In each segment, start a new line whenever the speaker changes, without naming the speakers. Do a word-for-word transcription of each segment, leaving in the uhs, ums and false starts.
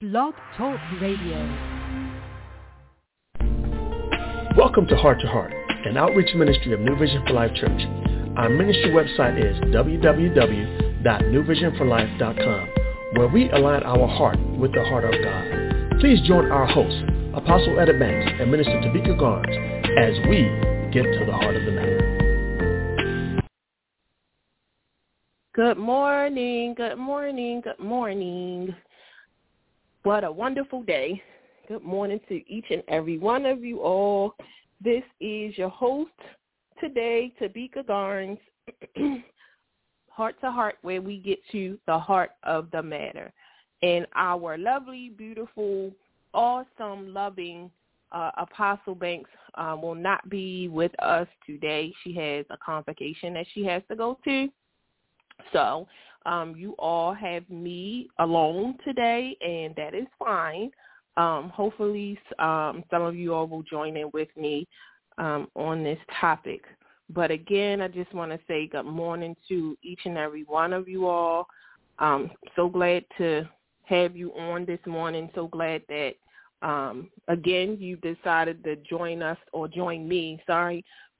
Blog Talk Radio.
Welcome to Heart to Heart, an outreach ministry of New Vision for Life Church. Our ministry website is w w w dot new vision for life dot com, where we align our heart with the heart of God. Please join our hosts, Apostle Etta Banks and Minister Tabika Garnes, as we get to the heart of the matter.
Good morning, good morning, good morning. What a wonderful day. Good morning to each and every one of you all. This is your host today, Tabika Garnes, Heart to Heart, where we get to the heart of the matter. And our lovely, beautiful, awesome, loving uh, Apostle Banks uh, will not be with us today. She has a convocation that she has to go to. So um, you all have me alone today, and that is fine. Um, hopefully um, some of you all will join in with me um, on this topic. But again, I just want to say good morning to each and every one of you all. Um, so glad to have you on this morning. So glad that, um, again, you decided to join us or join me, sorry,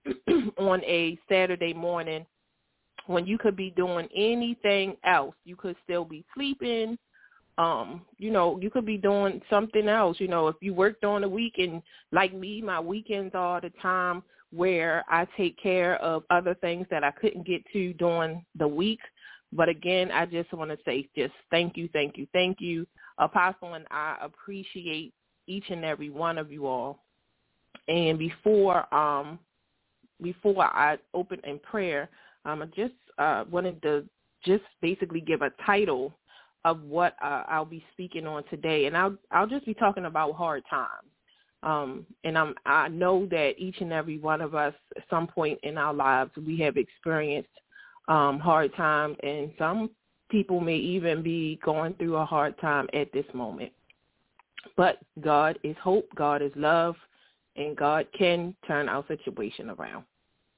on a Saturday morning when you could be doing anything else. You could still be sleeping. Um, you know, you could be doing something else. You know, if you work during the week, and like me, my weekends are the time where I take care of other things that I couldn't get to during the week. But again, I just want to say just thank you, thank you, thank you. Apostle and I appreciate each and every one of you all. And before um, before I open in prayer, um, I just uh, wanted to just basically give a title of what uh, I'll be speaking on today, and I'll I'll just be talking about hard times. Um, and I'm I know that each and every one of us, at some point in our lives, we have experienced um, hard time, and some people may even be going through a hard time at this moment. But God is hope, God is love, and God can turn our situation around.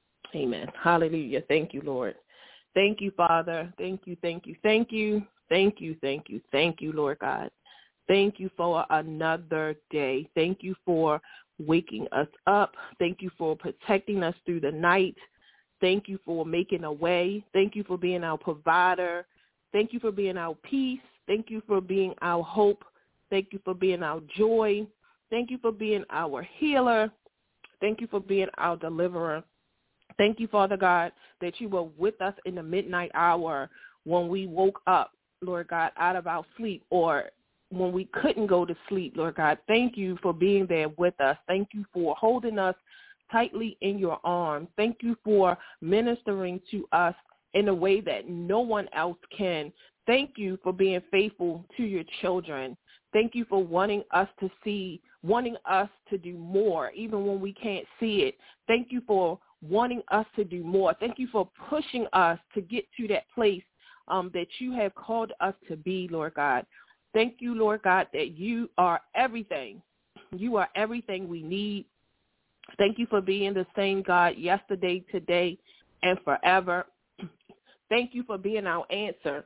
Amen. Hallelujah. Thank you, Lord. Thank you, Father. Thank you, thank you, thank you. Thank you, thank you, thank you, Lord God. Thank you for another day. Thank you for waking us up. Thank you for protecting us through the night. Thank you for making a way. Thank you for being our provider. Thank you for being our peace. Thank you for being our hope. Thank you for being our joy. Thank you for being our healer. Thank you for being our deliverer. Thank you, Father God, that you were with us in the midnight hour when we woke up, Lord God, out of our sleep, or when we couldn't go to sleep, Lord God. Thank you for being there with us. Thank you for holding us tightly in your arms. Thank you for ministering to us in a way that no one else can. Thank you for being faithful to your children. Thank you for wanting us to see, wanting us to do more, even when we can't see it. Thank you for wanting us to do more. Thank you for pushing us to get to that place um, that you have called us to be, Lord God. Thank you, Lord God, that you are everything. You are everything we need. Thank you for being the same God yesterday, today, and forever. Thank you for being our answer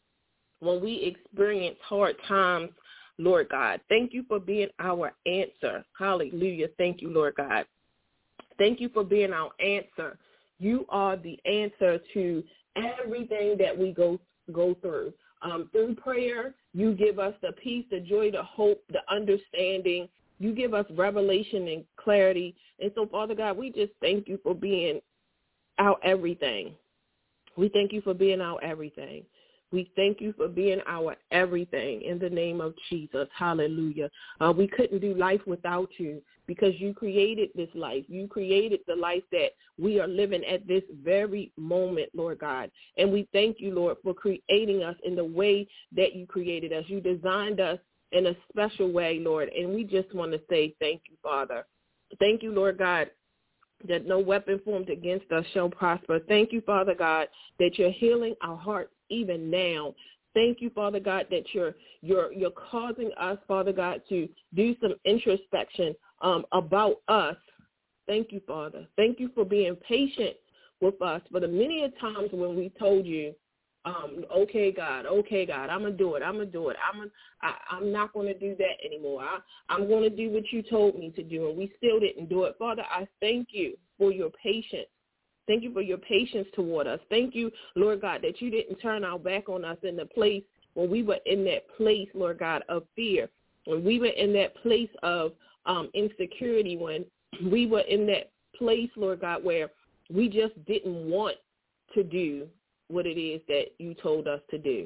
when we experience hard times, Lord God. Thank you for being our answer. Hallelujah. Thank you, Lord God. Thank you for being our answer. You are the answer to everything that we go go through. Um, through prayer, you give us the peace, the joy, the hope, the understanding. You give us revelation and clarity. And so, Father God, we just thank you for being our everything. We thank you for being our everything. We thank you for being our everything in the name of Jesus. Hallelujah. Uh, we couldn't do life without you because you created this life. You created the life that we are living at this very moment, Lord God. And we thank you, Lord, for creating us in the way that you created us. You designed us in a special way, Lord. And we just want to say thank you, Father. Thank you, Lord God, that no weapon formed against us shall prosper. Thank you, Father God, that you're healing our hearts even now. Thank you, Father God, that you're you're you're causing us, Father God, to do some introspection um, about us. Thank you, Father. Thank you for being patient with us for the many a times when we told you um, okay, God, okay, God, I'm going to do it. I'm going to do it. I'm gonna, I, I'm not going to do that anymore. I, I'm going to do what you told me to do, and we still didn't do it. Father, I thank you for your patience. Thank you for your patience toward us. Thank you, Lord God, that you didn't turn our back on us in the place when we were in that place, Lord God, of fear, when we were in that place of um, insecurity, when we were in that place, Lord God, where we just didn't want to do what it is that you told us to do.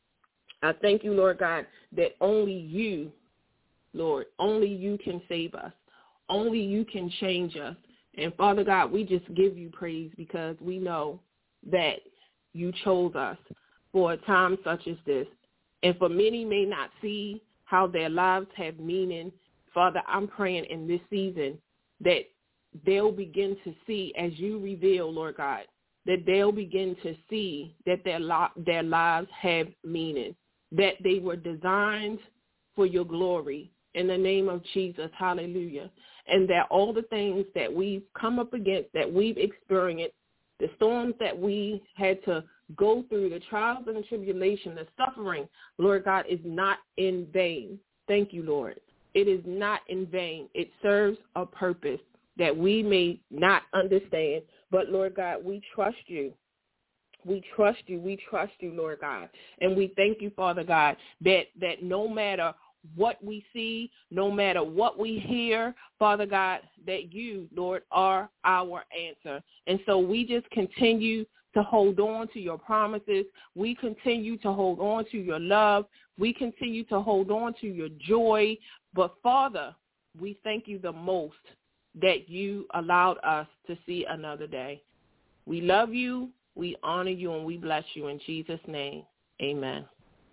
I thank you, Lord God, that only you, Lord, only you can save us. Only you can change us. And Father God, we just give you praise because we know that you chose us for a time such as this. And for many may not see how their lives have meaning. Father, I'm praying in this season that they'll begin to see as you reveal, Lord God, that they'll begin to see that their li- their lives have meaning, that they were designed for your glory in the name of Jesus, hallelujah, and that all the things that we've come up against, that we've experienced, the storms that we had to go through, the trials and the tribulation, the suffering, Lord God, is not in vain. Thank you, Lord. It is not in vain. It serves a purpose that we may not understand. But, Lord God, we trust you. We trust you. We trust you, Lord God. And we thank you, Father God, that, that no matter what we see, no matter what we hear, Father God, that you, Lord, are our answer. And so we just continue to hold on to your promises. We continue to hold on to your love. We continue to hold on to your joy. But, Father, we thank you the most that you allowed us to see another day. We love you, we honor you, and we bless you in Jesus' name. Amen.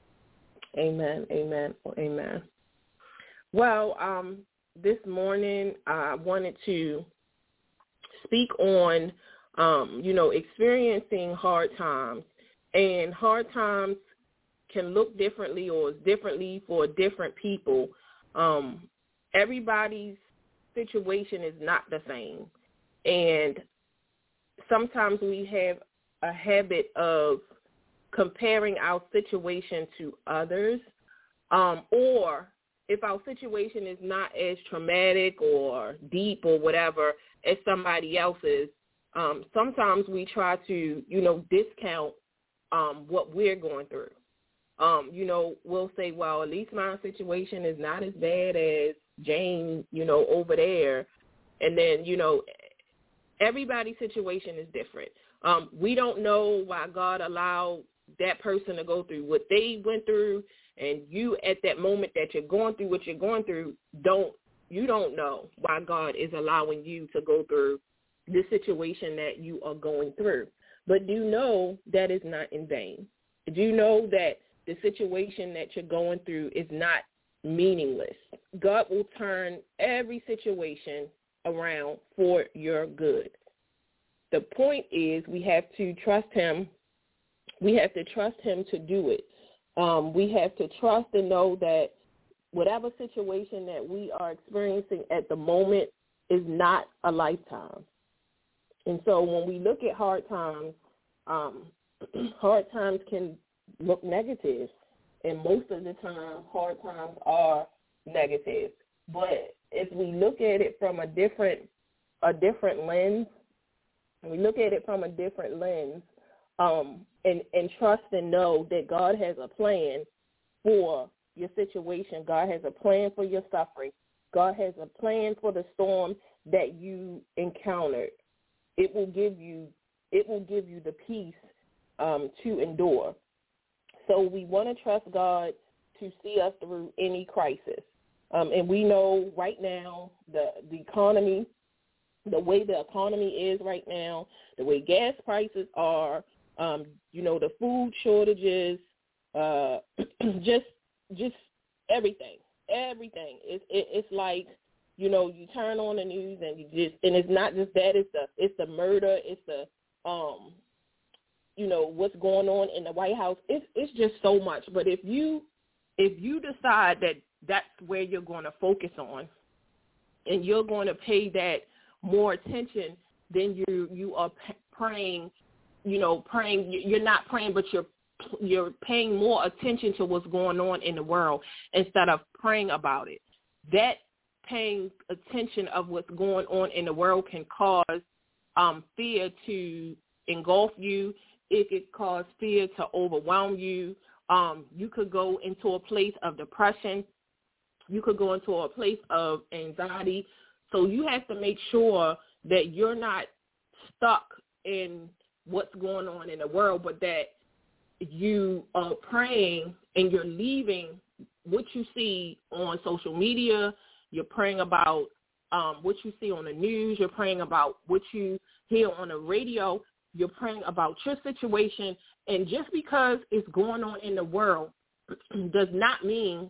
Amen, amen, amen. Well, um, this morning I wanted to speak on, um, you know, experiencing hard times. And hard times can look differently or is differently for different people. Um, everybody's situation is not the same. And sometimes we have a habit of comparing our situation to others, um, or if our situation is not as traumatic or deep or whatever as somebody else's, um, sometimes we try to, you know, discount um, what we're going through. Um, you know, we'll say, well, at least my situation is not as bad as Jane, you know, over there. And then, you know, everybody's situation is different. Um, we don't know why God allowed that person to go through what they went through, and you at that moment that you're going through what you're going through, don't you don't know why God is allowing you to go through the situation that you are going through. But do know that is not in vain. Do know that the situation that you're going through is not meaningless. God will turn every situation around for your good. The point is we have to trust him. We have to trust him to do it. Um, we have to trust and know that whatever situation that we are experiencing at the moment is not a lifetime. And so when we look at hard times, um, hard times can look negative. And most of the time, hard times are negative. But if we look at it from a different a different lens, we look at it from a different lens, um, and, and trust and know that God has a plan for your situation. God has a plan for your suffering. God has a plan for the storm that you encountered. It will give you it will give you the peace um, to endure. So we want to trust God to see us through any crisis. Um, and we know right now the, the economy, the way the economy is right now, the way gas prices are, um, you know, the food shortages, uh, just just everything, everything. It, it, it's like, you know, you turn on the news and you just, and it's not just that, it's the it's the murder, it's the, um, you know, what's going on in the White House. It's it's just so much. But if you if you decide that that's where you're going to focus on, and you're going to pay that more attention, then you you are p- praying, you know, praying. You're not praying, but you're you're paying more attention to what's going on in the world instead of praying about it. That paying attention of what's going on in the world can cause um, fear to engulf you. It could cause fear to overwhelm you. Um, you could go into a place of depression. You could go into a place of anxiety. So you have to make sure that you're not stuck in what's going on in the world, but that you are praying and you're leaving what you see on social media. You're praying about um, what you see on the news. You're praying about what you hear on the radio. You're praying about your situation. And just because it's going on in the world does not mean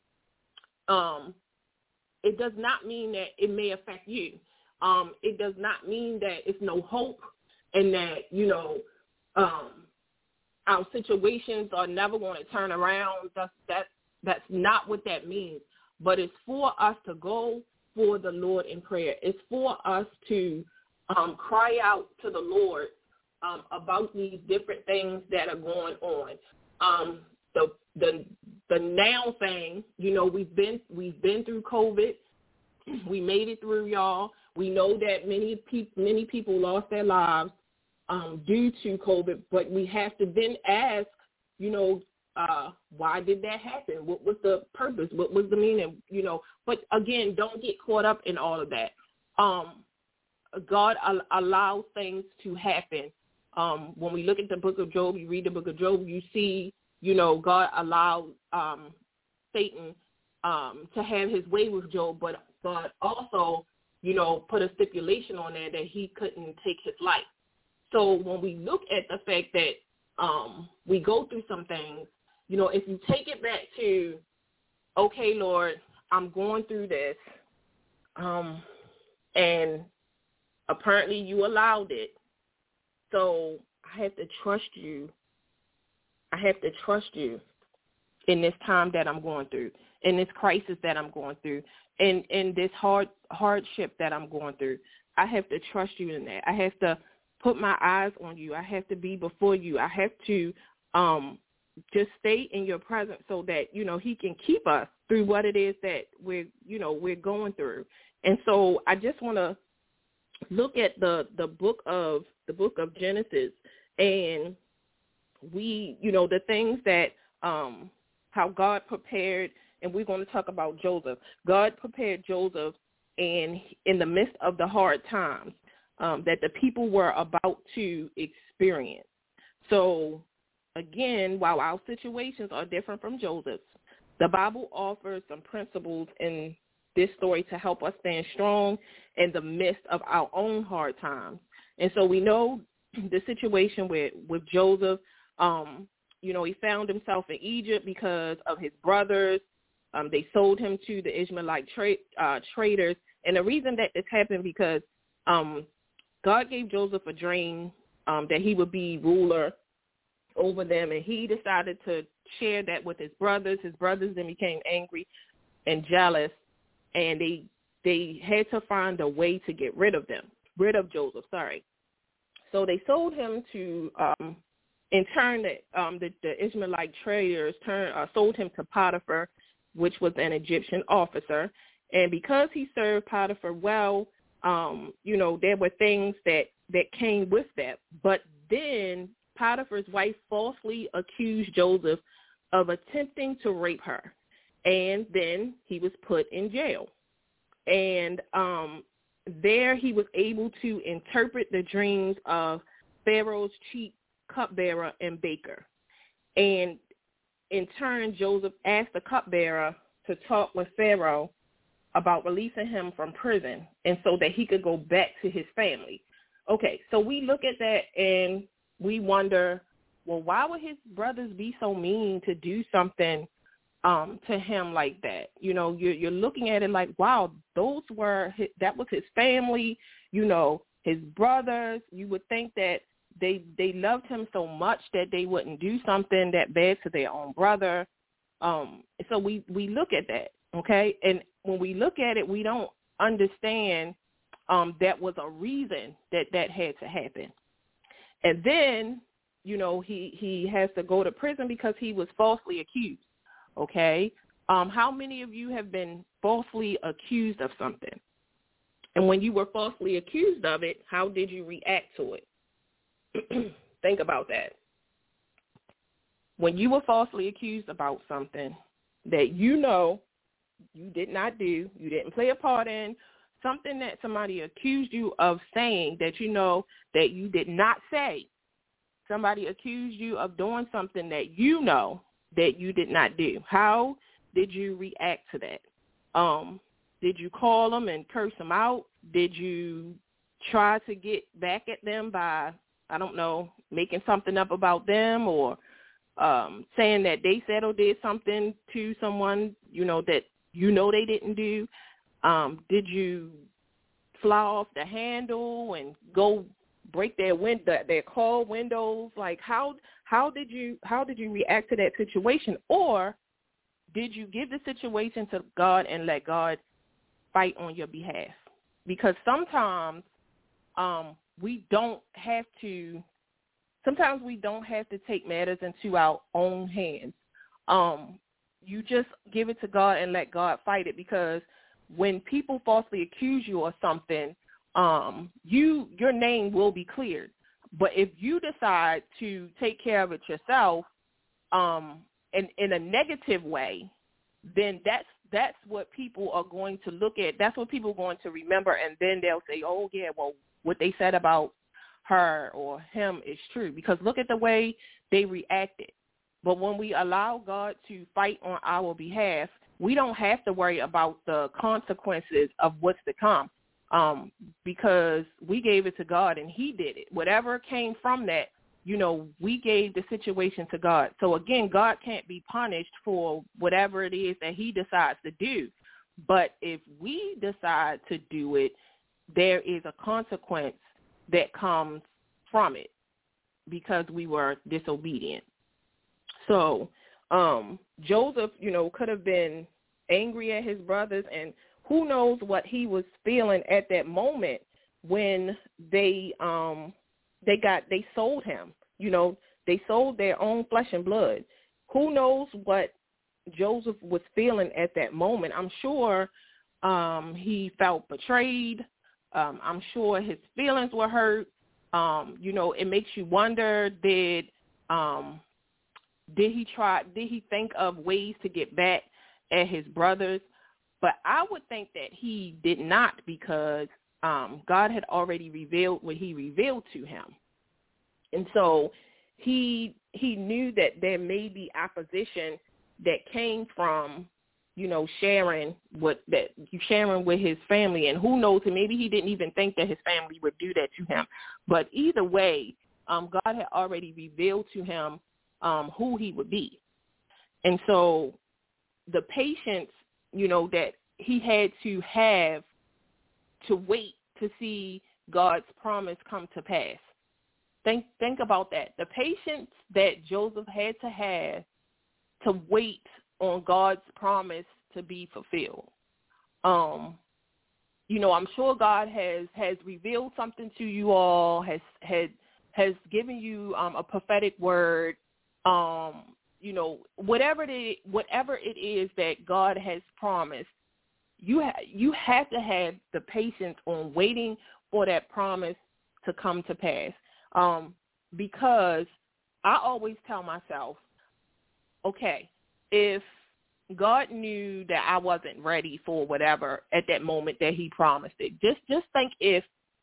um, it does not mean that it may affect you. Um, it does not mean that it's no hope and that, you know, um, our situations are never going to turn around. That's, that's, that's not what that means. But it's for us to go for the Lord in prayer. It's for us to um, cry out to the Lord um, about these different things that are going on. Um, the the the now thing, you know, we've been we've been through COVID. We made it through, y'all. We know that many people many people lost their lives um, due to COVID, but we have to then ask, you know, uh, why did that happen? What was the purpose? What was the meaning? You know, but again, don't get caught up in all of that. Um, God al- allows things to happen. Um, when we look at the book of Job, you read the book of Job, you see, you know, God allowed um, Satan um, to have his way with Job, but God also, you know, put a stipulation on there that he couldn't take his life. So when we look at the fact that um, we go through some things, you know, if you take it back to, okay, Lord, I'm going through this, um, and apparently you allowed it, so I have to trust you. I have to trust you in this time that I'm going through, in this crisis that I'm going through, in, in this hard hardship that I'm going through. I have to trust you in that. I have to put my eyes on you. I have to be before you. I have to um, just stay in your presence so that, you know, he can keep us through what it is that we're, you know, we're going through. And so I just want to look at the, the book of the book of Genesis, and we, you know, the things that um, how God prepared, and we're going to talk about Joseph. God prepared Joseph in in the midst of the hard times um, that the people were about to experience. So again, while our situations are different from Joseph's, the Bible offers some principles in this story to help us stand strong in the midst of our own hard times. And so we know the situation with, with Joseph, um, you know, he found himself in Egypt because of his brothers. Um, they sold him to the Ishmaelite tra- uh, traders. And the reason that this happened because um, God gave Joseph a dream um, that he would be ruler over them, and he decided to share that with his brothers. His brothers then became angry and jealous, and they they had to find a way to get rid of them, rid of Joseph, sorry. So they sold him to, um, in turn, the, um, the, the Ishmaelite traders turn, uh, sold him to Potiphar, which was an Egyptian officer. And because he served Potiphar well, um, you know, there were things that, that came with that. But then Potiphar's wife falsely accused Joseph of attempting to rape her, and then he was put in jail. And um, there he was able to interpret the dreams of Pharaoh's chief cupbearer and baker. And in turn, Joseph asked the cupbearer to talk with Pharaoh about releasing him from prison, and so that he could go back to his family. Okay, so we look at that and we wonder, well, why would his brothers be so mean to do something um, to him like that? You know, you're, you're looking at it like, wow, those were his, that was his family, you know, his brothers. You would think that they they loved him so much that they wouldn't do something that bad to their own brother. Um, so we, we look at that, okay? And when we look at it, we don't understand um, that was a reason that that had to happen. And then you know, he, he has to go to prison because he was falsely accused, okay? Um, how many of you have been falsely accused of something? And when you were falsely accused of it, how did you react to it? Think about that. When you were falsely accused about something that you know you did not do, you didn't play a part in, something that somebody accused you of saying that you know that you did not say, somebody accused you of doing something that you know that you did not do, how did you react to that? Um, did you call them and curse them out? Did you try to get back at them by, I don't know, making something up about them, or um, saying that they said or did something to someone, you know, that you know they didn't do? Um, did you fly off the handle and go break their window, their car windows? Like, how how did you how did you react to that situation? Or did you give the situation to God and let God fight on your behalf? Because sometimes um, we don't have to. Sometimes we don't have to take matters into our own hands. Um, you just give it to God and let God fight it, because when people falsely accuse you of something, um, you your name will be cleared. But if you decide to take care of it yourself, um, in, in a negative way, then that's that's what people are going to look at. That's what people are going to remember, and then they'll say, oh, yeah, well, what they said about her or him is true, because look at the way they reacted. But when we allow God to fight on our behalf, we don't have to worry about the consequences of what's to come, um, because we gave it to God and he did it. Whatever came from that, you know, we gave the situation to God. So, again, God can't be punished for whatever it is that he decides to do. But if we decide to do it, there is a consequence that comes from it because we were disobedient. So um, Joseph, you know, could have been angry at his brothers, and who knows what he was feeling at that moment when they um, they got they sold him. You know, they sold their own flesh and blood. Who knows what Joseph was feeling at that moment? I'm sure um, he felt betrayed. Um, I'm sure his feelings were hurt. Um, you know, it makes you wonder, did um, did he try, did he think of ways to get back at his brothers? But I would think that he did not, because um, God had already revealed what he revealed to him. And so he he knew that there may be opposition that came from, you know, sharing what that sharing with his family, and who knows, maybe he didn't even think that his family would do that to him. But either way, um, God had already revealed to him um, who he would be, and so the patience, you know, that he had to have to wait to see God's promise come to pass. Think think about that. The patience that Joseph had to have to wait on God's promise to be fulfilled. Um, you know, I'm sure God has, has revealed something to you all, has has has given you um, a prophetic word. Um, you know, whatever it whatever it is that God has promised, you ha- you have to have the patience on waiting for that promise to come to pass. Um, because I always tell myself, okay, if God knew that I wasn't ready for whatever at that moment that he promised it, just just think if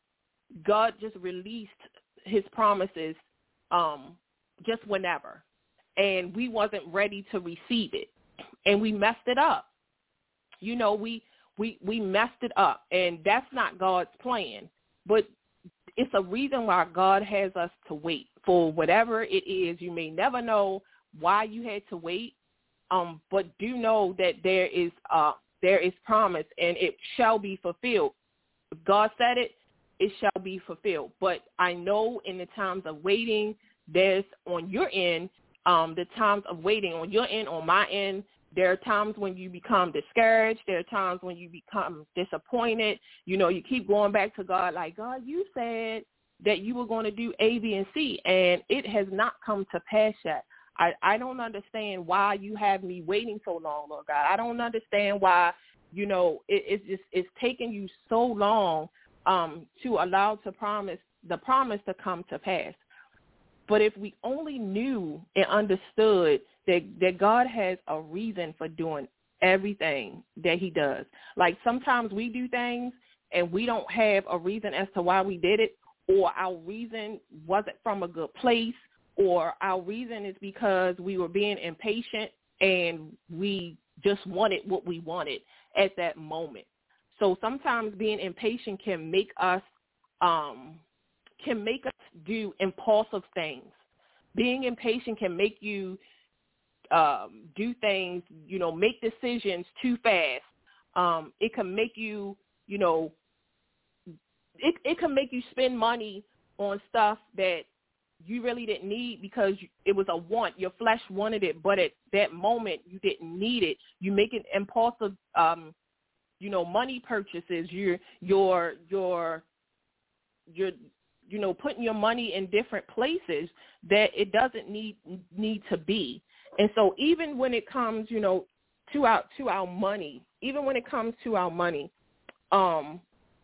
God just released his promises um, just whenever, and we wasn't ready to receive it, and we messed it up. You know, we we we messed it up, and that's not God's plan. But it's a reason why God has us to wait for whatever it is. You may never know why you had to wait, um, but do know that there is uh, there is promise, and it shall be fulfilled. If God said it, it shall be fulfilled. But I know in the times of waiting, there's on your end, um, the times of waiting on your end, on my end, there are times when you become discouraged. There are times when you become disappointed. You know, you keep going back to God like, God, you said that you were going to do A, B, and C, and it has not come to pass yet. I, I don't understand why you have me waiting so long, Lord God. I don't understand why, you know, it, it's just it's taking you so long um, to allow to promise the promise to come to pass. But if we only knew and understood that, that God has a reason for doing everything that he does. Like sometimes we do things and we don't have a reason as to why we did it, or our reason wasn't from a good place, or our reason is because we were being impatient and we just wanted what we wanted at that moment. So sometimes being impatient can make us um, can make us do impulsive things. Being impatient can make you um, do things, you know, make decisions too fast. Um, it can make you, you know, it, it can make you spend money on stuff that you really didn't need because it was a want. Your flesh wanted it, but at that moment you didn't need it. You make an impulsive, um, you know, money purchases. You're, you're, you're, you're, you know, putting your money in different places that it doesn't need need to be. And so even when it comes, you know, to our to our money, even when it comes to our money, um,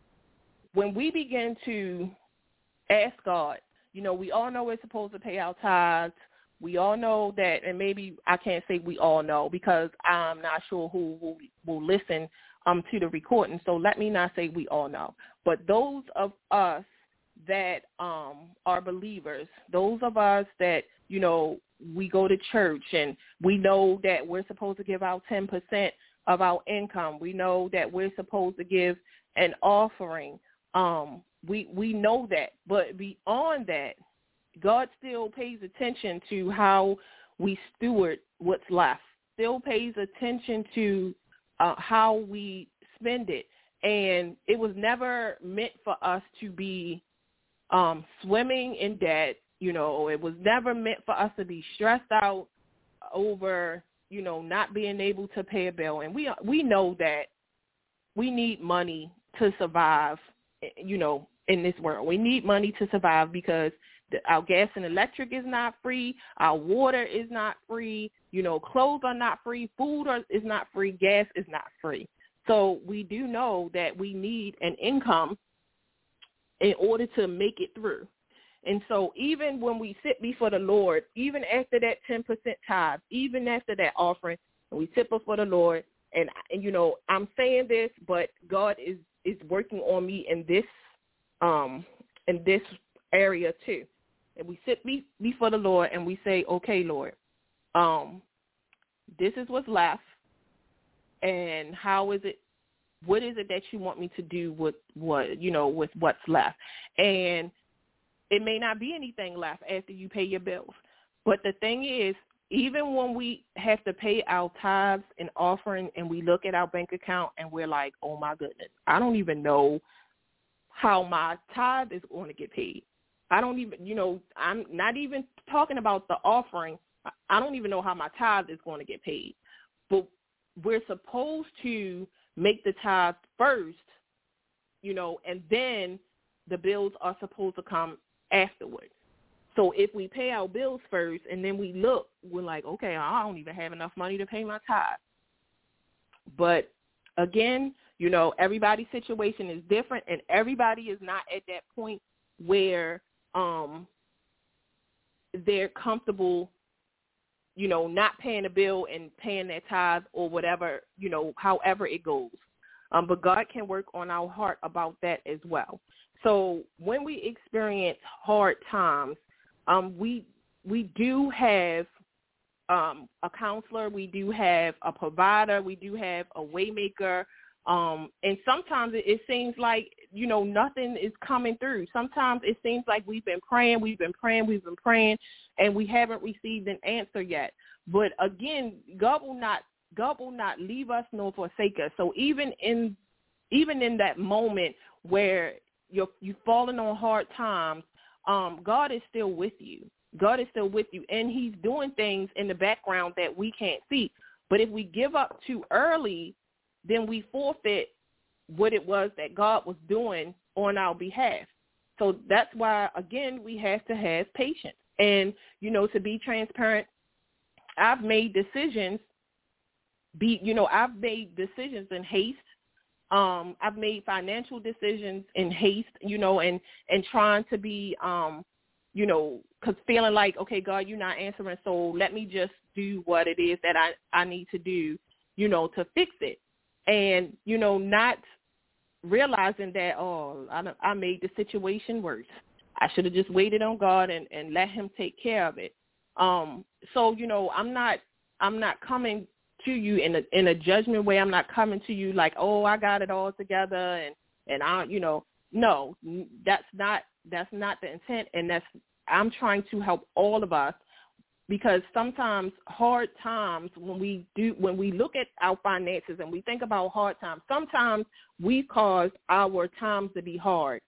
when we begin to ask God, you know, we all know we're supposed to pay our tithes. We all know that, and maybe I can't say we all know because I'm not sure who will, will listen um, to the recording. So let me not say we all know. But those of us that um, are believers, those of us that, you know, we go to church and we know that we're supposed to give out ten percent of our income. We know that we're supposed to give an offering. Um, we we know that. But beyond that, God still pays attention to how we steward what's left, still pays attention to uh, how we spend it. And it was never meant for us to be um, swimming in debt. You know, it was never meant for us to be stressed out over, you know, not being able to pay a bill. And we we know that we need money to survive, you know, in this world. We need money to survive because the, our gas and electric is not free. Our water is not free. You know, clothes are not free. Food are, is not free. Gas is not free. So we do know that we need an income in order to make it through. And so even when we sit before the Lord, even after that ten percent tithe, even after that offering, and we sit before the Lord, and, and you know, I'm saying this, but God is, is working on me in this um, in this area too. And we sit be, before the Lord and we say, okay, Lord, um, this is what's left, and how is it, what is it that you want me to do with what, you know, with what's left? And it may not be anything left after you pay your bills. But the thing is, even when we have to pay our tithes and offering and we look at our bank account and we're like, oh, my goodness, I don't even know how my tithe is going to get paid. I don't even, you know, I'm not even talking about the offering. I don't even know how my tithe is going to get paid. But we're supposed to make the tithe first, you know, and then the bills are supposed to come afterwards. So if we pay our bills first and then we look, we're like, okay, I don't even have enough money to pay my tithe. But again, you know, everybody's situation is different, and everybody is not at that point where um, they're comfortable, you know, not paying a bill and paying their tithe or whatever, you know, however it goes. Um, but God can work on our heart about that as well. So when we experience hard times, um, we we do have um, a counselor, we do have a provider, we do have a waymaker, um, and sometimes it, it seems like, you know, nothing is coming through. Sometimes it seems like we've been praying, we've been praying, we've been praying, and we haven't received an answer yet. But again, God will not God will not leave us nor forsake us. So even in even in that moment where you're you've fallen on hard times, um, God is still with you. God is still with you, and he's doing things in the background that we can't see. But if we give up too early, then we forfeit what it was that God was doing on our behalf. so that's why, again, we have to have patience. And, you know, to be transparent, I've made decisions, be, you know, I've made decisions in haste. Um, I've made financial decisions in haste, you know, and, and trying to be, um, you know, cause feeling like, okay, God, you're not answering. So let me just do what it is that I, I need to do, you know, to fix it. And, you know, not realizing that, oh, I, I made the situation worse. I should have just waited on God and, and let him take care of it. Um, so, you know, I'm not, I'm not coming to you in a, in a judgment way. I'm not coming to you like, oh, I got it all together. And, and I, you know, no, that's not, that's not the intent. And that's, I'm trying to help all of us, because sometimes hard times, when we do, when we look at our finances and we think about hard times, sometimes we cause our times to be hard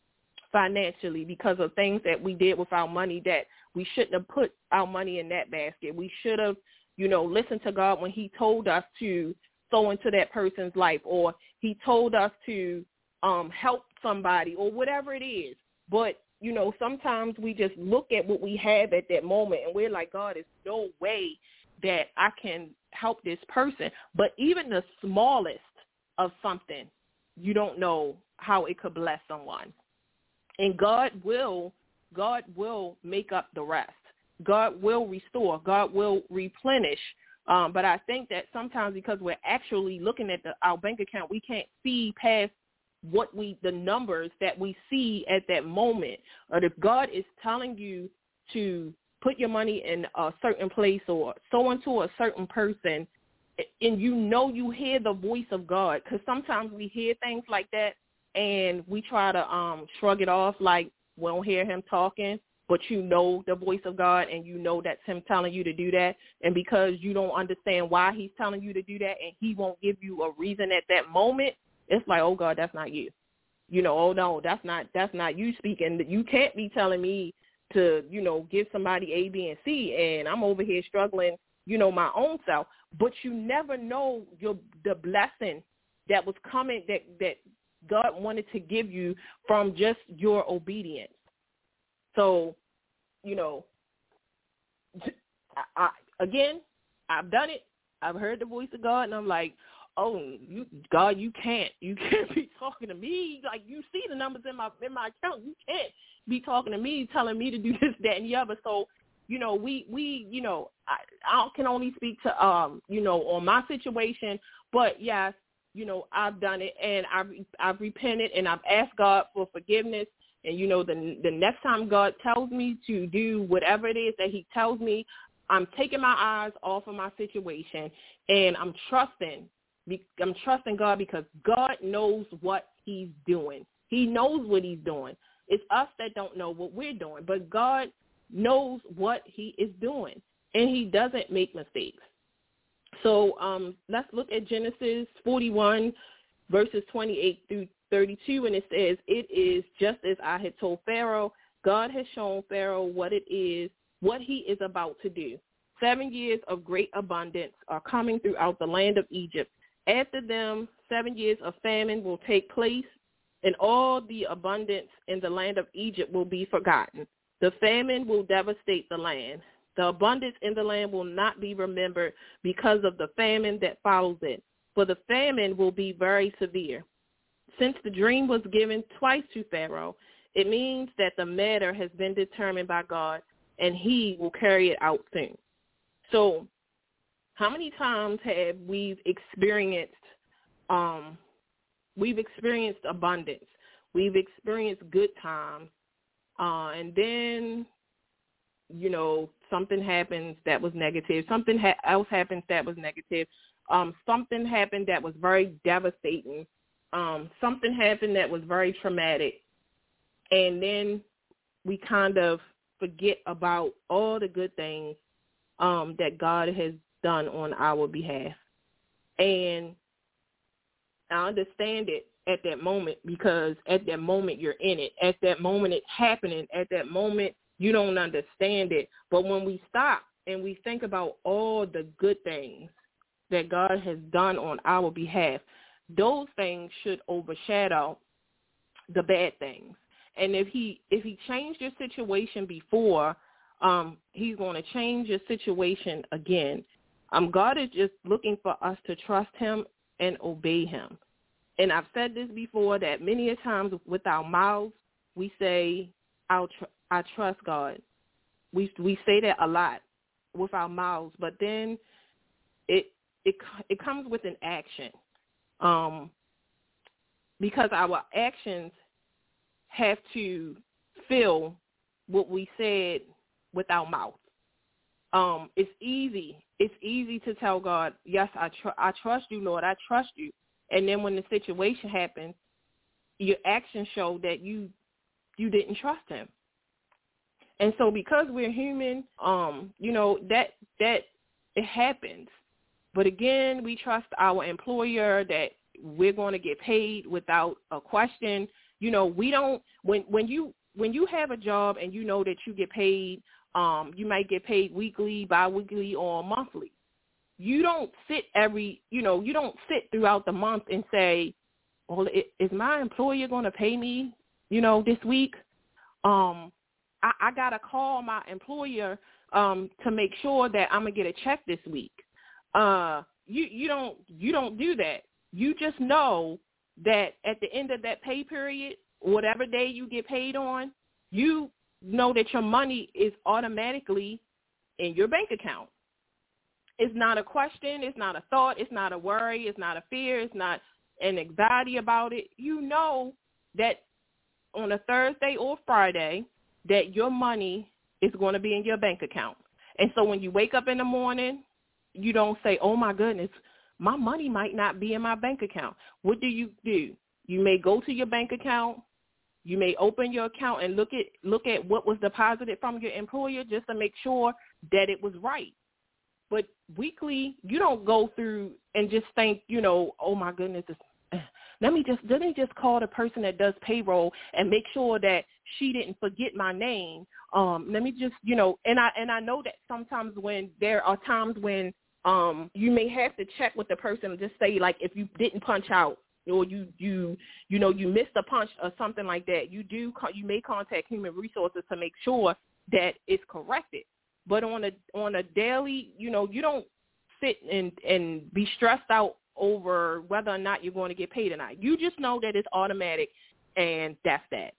financially because of things that we did with our money that we shouldn't have put our money in that basket. We should have, you know, listened to God when he told us to sow into that person's life, or he told us to um, help somebody, or whatever it is. But, you know, sometimes we just look at what we have at that moment and we're like, God, there's no way that I can help this person. But even the smallest of something, you don't know how it could bless someone. And God will, God will make up the rest. God will restore. God will replenish. Um, but I think that sometimes because we're actually looking at the, our bank account, we can't see past what we, the numbers that we see at that moment. Or if God is telling you to put your money in a certain place or sow into a certain person, and you know you hear the voice of God, because sometimes we hear things like that and we try to um, shrug it off like we don't hear him talking, but you know the voice of God and you know that's him telling you to do that. And because you don't understand why he's telling you to do that and he won't give you a reason at that moment, it's like, oh, God, that's not you. You know, oh, no, that's not that's not you speaking. You can't be telling me to, you know, give somebody A, B, and C, and I'm over here struggling, you know, my own self. But you never know your the blessing that was coming, that, that God wanted to give you from just your obedience. So, you know, I, I, again, I've done it. I've heard the voice of God, and I'm like, oh, you, God, you can't, you can't be talking to me. Like, you see the numbers in my in my account. You can't be talking to me, telling me to do this, that, and the other. So, you know, we, we you know, I, I can only speak to, um, you know, on my situation. But, yes, you know, I've done it, and I've, I've repented, and I've asked God for forgiveness. And, you know, the the next time God tells me to do whatever it is that he tells me, I'm taking my eyes off of my situation, and I'm trusting I'm trusting God, because God knows what he's doing. He knows what he's doing. It's us that don't know what we're doing, but God knows what he is doing, and he doesn't make mistakes. So um, let's look at Genesis forty-one, verses twenty-eight through thirty-two, and it says, it is just as I had told Pharaoh. God has shown Pharaoh what it is, what he is about to do. Seven years of great abundance are coming throughout the land of Egypt. After them, seven years of famine will take place, and all the abundance in the land of Egypt will be forgotten. The famine will devastate the land. The abundance in the land will not be remembered because of the famine that follows it, for the famine will be very severe. Since the dream was given twice to Pharaoh, it means that the matter has been determined by God, and he will carry it out soon. So, how many times have we experienced, um, we've experienced abundance, we've experienced good times, uh, and then, you know, something happens that was negative, something ha- else happens that was negative, um, something happened that was very devastating, um, something happened that was very traumatic, and then we kind of forget about all the good things um, that God has done on our behalf. And I understand it at that moment, because at that moment you're in it. At that moment it's happening. At that moment you don't understand it. But when we stop and we think about all the good things that God has done on our behalf, those things should overshadow the bad things. And if he if he changed your situation before, um, he's going to change your situation again. Um, God is just looking for us to trust him and obey him. And I've said this before, that many a times with our mouths, we say, I'll tr- I trust God. We we say that a lot with our mouths, but then it it it comes with an action, um, because our actions have to fill what we said with our mouth. Um, it's easy. It's easy to tell God, yes, I tr- I trust you, Lord. I trust you. And then when the situation happens, your actions show that you you didn't trust him. And so because we're human, um, you know, that that it happens. But again, we trust our employer that we're going to get paid without a question. You know, we don't when when you when you have a job and you know that you get paid, um, you might get paid weekly, biweekly, or monthly. You don't sit every, you know, you don't sit throughout the month and say, well, is my employer going to pay me, you know, this week? Um, I, I got to call my employer um, to make sure that I'm going to get a check this week. Uh, you, you don't you don't do that. You just know that at the end of that pay period, whatever day you get paid on, you know that your money is automatically in your bank account. It's not a question. It's not a thought. It's not a worry. It's not a fear. It's not an anxiety about it. You know that on a Thursday or Friday that your money is going to be in your bank account. And so when you wake up in the morning, you don't say, oh, my goodness, my money might not be in my bank account. What do you do? You may go to your bank account. You may open your account and look at look at what was deposited from your employer just to make sure that it was right. But weekly, you don't go through and just think, you know, oh, my goodness, let me just let me just call the person that does payroll and make sure that she didn't forget my name. Um, let me just, you know, and I and I know that sometimes when there are times when um, you may have to check with the person and just say, like, if you didn't punch out or you, you, you know, you missed a punch or something like that, you do you may contact human resources to make sure that it's corrected. But on a on a daily, you know, you don't sit and, and be stressed out over whether or not you're going to get paid or not. You just know that it's automatic, and that's that.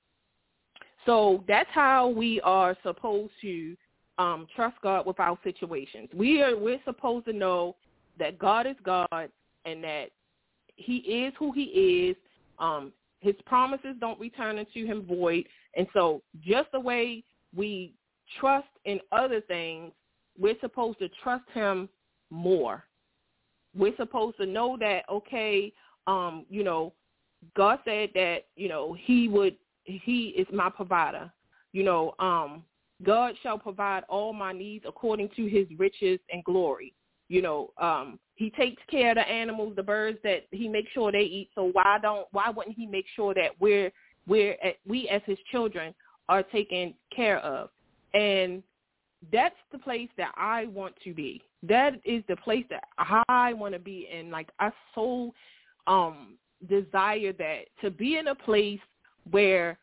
So that's how we are supposed to um, trust God with our situations. We are we're supposed to know that God is God and that He is who He is. Um, his promises don't return unto Him void, and so just the way we trust in other things, we're supposed to trust him more. We're supposed to know that, okay, um, you know, God said that, you know, he would, he is my provider. You know, um, God shall provide all my needs according to his riches and glory. You know, um, he takes care of the animals, the birds that he makes sure they eat. So why don't, why wouldn't he make sure that we're, we're, we as his children are taken care of? And that's the place that I want to be. That is the place that I want to be in. Like, I so um, desire that, to be in a place where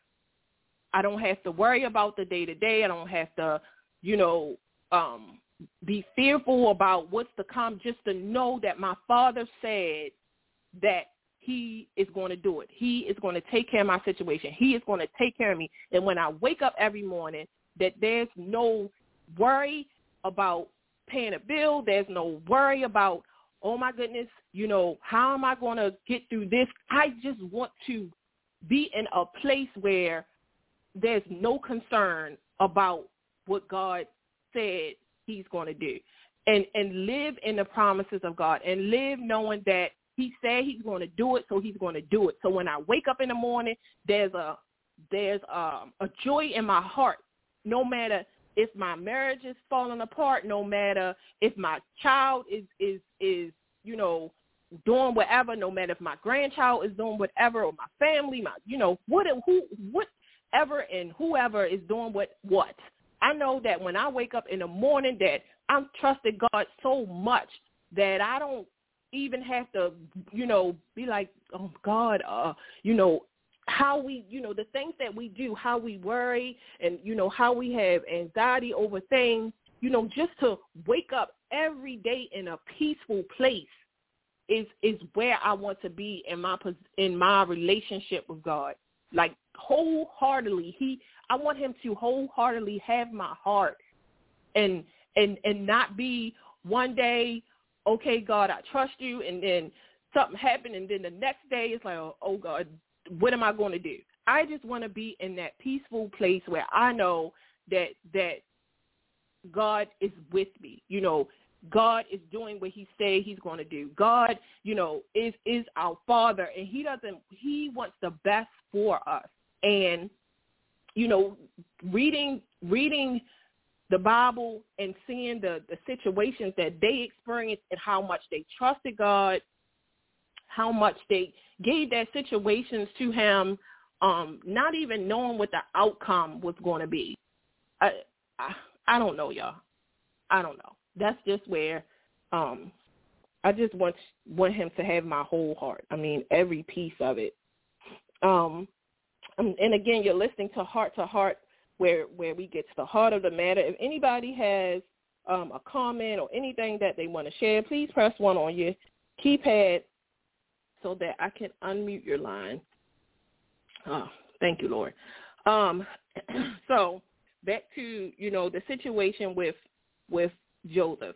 I don't have to worry about the day-to-day. I don't have to, you know, um, be fearful about what's to come, just to know that my Father said that he is going to do it. He is going to take care of my situation. He is going to take care of me. And when I wake up every morning, that there's no worry about paying a bill. There's no worry about, oh, my goodness, you know, how am I going to get through this? I just want to be in a place where there's no concern about what God said he's going to do, and, and live in the promises of God, and live knowing that he said he's going to do it, so he's going to do it. So when I wake up in the morning, there's a there's a, a joy in my heart. No matter if my marriage is falling apart, no matter if my child is, is, is, you know, doing whatever, no matter if my grandchild is doing whatever, or my family, my, you know, what, who, whatever and whoever is doing what, what. I know that when I wake up in the morning that I'm trusting God so much that I don't even have to, you know, be like, oh, God, uh, you know, how we, you know, the things that we do, how we worry and, you know, how we have anxiety over things, you know, just to wake up every day in a peaceful place is is where I want to be in my in my relationship with God. Like wholeheartedly, he I want him to wholeheartedly have my heart and and and not be one day, okay, God, I trust you, and then something happened, and then the next day it's like, oh, oh God, what am I going to do? I just want to be in that peaceful place where I know that that God is with me. You know, God is doing what he said he's going to do. God, you know, is is our Father, and he doesn't, he wants the best for us. And, you know, reading reading the Bible and seeing the, the situations that they experienced and how much they trusted God, how much they gave their situations to him, um, not even knowing what the outcome was going to be. I, I I don't know, y'all. I don't know. That's just where um, I just want want him to have my whole heart. I mean, every piece of it. Um, and again, you're listening to Heart to Heart, where where we get to the heart of the matter. If anybody has um, a comment or anything that they want to share, please press one on your keypad so that I can unmute your line. Oh, thank you, Lord. Um, so back to, you know, the situation with with Joseph.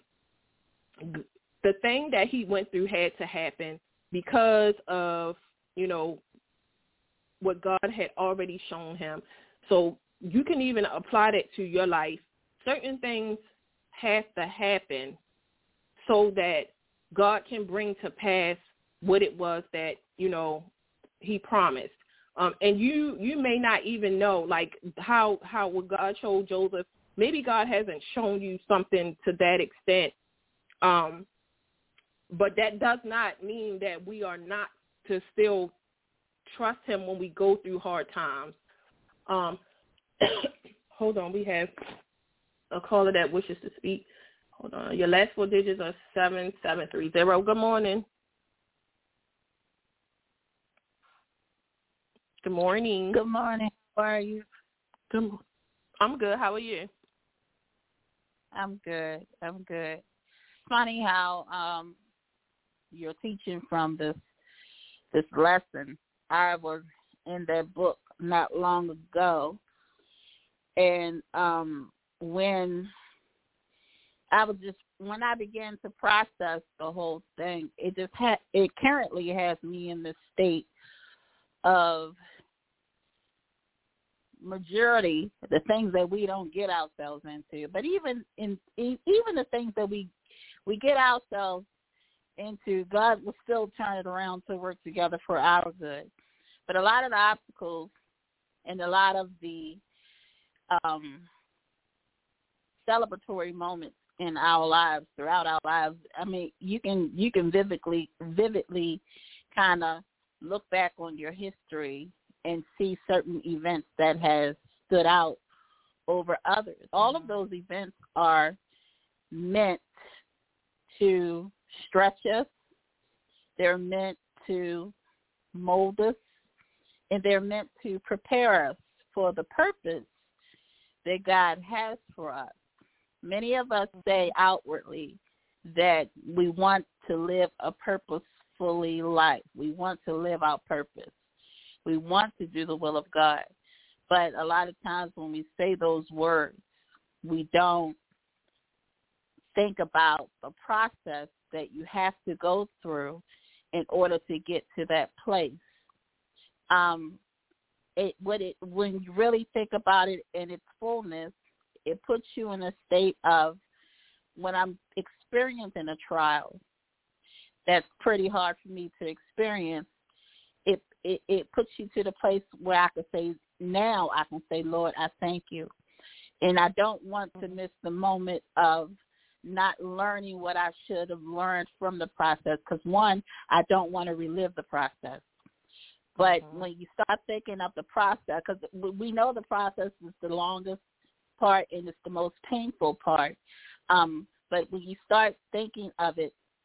The thing that he went through had to happen because of, you know, what God had already shown him. So you can even apply that to your life. Certain things have to happen so that God can bring to pass what it was that, you know, he promised. Um, and you you may not even know, like, how, how what God showed Joseph. Maybe God hasn't shown you something to that extent. Um, but that does not mean that we are not to still trust him when we go through hard times. Um, hold on, we have a caller that wishes to speak. Hold on. Your last four digits are seven seven three zero. Good morning. Good morning.
Good morning. How are you?
Good. I'm good. How are you?
I'm good. I'm good. It's funny how um, you're teaching from this this lesson. I was in that book not long ago, and um, when I was just when I began to process the whole thing, it just ha- it currently has me in this state of majority the things that we don't get ourselves into, but even in even the things that we we get ourselves into, God will still turn it around to work together for our good. But a lot of the obstacles and a lot of the um, celebratory moments in our lives, throughout our lives, I mean, you can you can vividly vividly kind of look back on your history and see certain events that has stood out over others. All of those events are meant to stretch us. They're meant to mold us, and they're meant to prepare us for the purpose that God has for us. Many of us say outwardly that we want to live a purposefully life. We want to live our purpose. We want to do the will of God. But a lot of times when we say those words, we don't think about the process that you have to go through in order to get to that place. Um, it, what it, when you really think about it in its fullness, it puts you in a state of, when I'm experiencing a trial that's pretty hard for me to experience, it, it, it puts you to the place where I can say, now I can say, Lord, I thank you. And I don't want to miss the moment of not learning what I should have learned from the process, because, one, I don't want to relive the process. But mm-hmm. when you start thinking of the process, because we know the process is the longest part and it's the most painful part, um, but when you start thinking of it,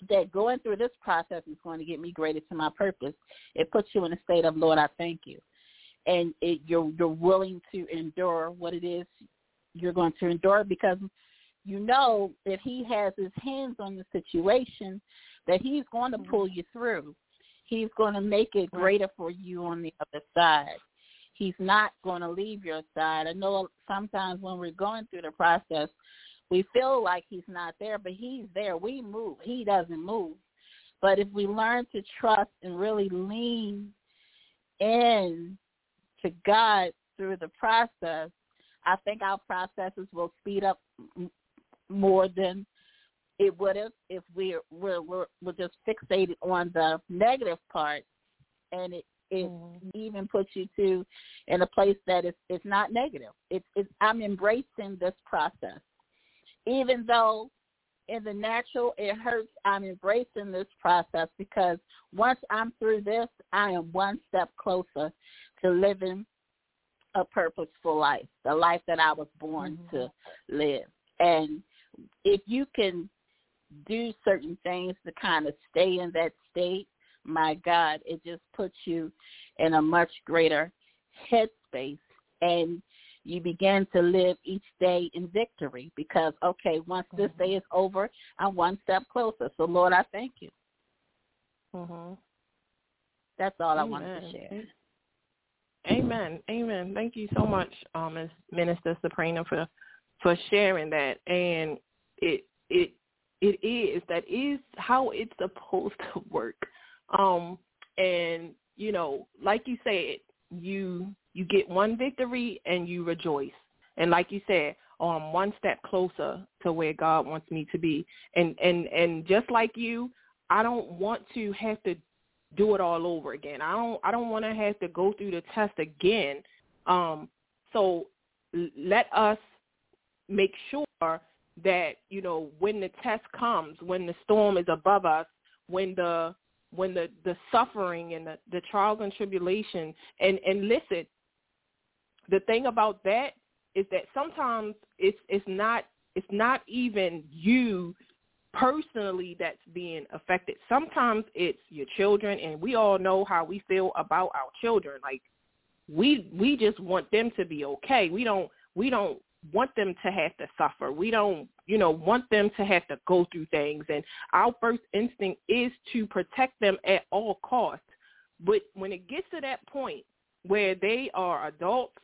that going through this process is going to get me greater to my purpose. It puts you in a state of, Lord, I thank you. And it, you're, you're willing to endure what it is you're going to endure, because you know if he has his hands on the situation, that he's going to pull you through. He's going to make it greater for you on the other side. He's not going to leave your side. I know sometimes when we're going through the process, we feel like he's not there, but he's there. We move. He doesn't move. But if we learn to trust and really lean in to God through the process, I think our processes will speed up more than it would have if we're, we're, we're, we're just fixated on the negative part, and it, it mm-hmm. even puts you to in a place that is it's not negative. It's, it's I'm embracing this process. Even though in the natural it hurts, I'm embracing this process, because once I'm through this, I am one step closer to living a purposeful life, the life that I was born mm-hmm. to live. And if you can do certain things to kind of stay in that state, my God, it just puts you in a much greater headspace, and you begin to live each day in victory, because, okay, once mm-hmm. this day is over, I'm one step closer. So, Lord, I thank you.
Mm-hmm.
That's all
Amen.
I wanted to share.
Amen. Amen. Thank you so much, um, Minister Sabrina, for for sharing that. And it it it is that is how it's supposed to work. Um, and you know, like you said, you you get one victory and you rejoice. And like you said, um, one step closer to where God wants me to be. And and and just like you, I don't want to have to do it all over again. I don't I don't want to have to go through the test again. Um, so l- let us make sure that, you know, when the test comes, when the storm is above us, when the when the, the suffering and the, the trials and tribulation, and, and listen, the thing about that is that sometimes it's it's not it's not even you personally that's being affected. Sometimes it's your children, and we all know how we feel about our children. Like we we just want them to be okay. We don't we don't want them to have to suffer. We don't, you know, want them to have to go through things. And our first instinct is to protect them at all costs. But when it gets to that point where they are adults,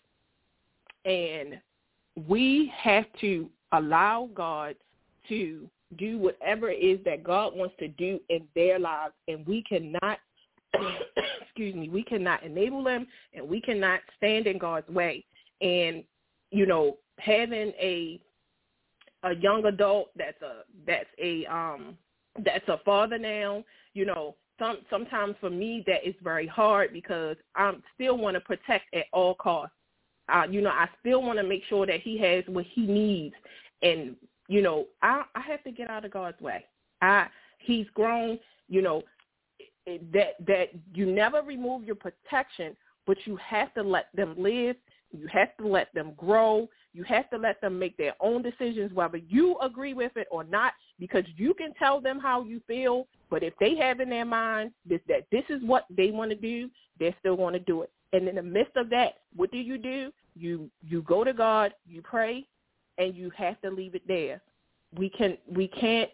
and we have to allow God to do whatever it is that God wants to do in their lives, and we cannot, excuse me, we cannot enable them, and we cannot stand in God's way. And, you know, having a a young adult that's a that's a um that's a father now, you know, some sometimes for me that is very hard, because I still want to protect at all costs. Uh, you know, I still want to make sure that he has what he needs. And, you know, I, I have to get out of God's way. I he's grown, you know, that that you never remove your protection, but you have to let them live. You have to let them grow. You have to let them make their own decisions, whether you agree with it or not, because you can tell them how you feel, but if they have in their mind this, that this is what they want to do, they're still going to do it. And in the midst of that, what do you do? You you go to God, you pray, and you have to leave it there. We can we can't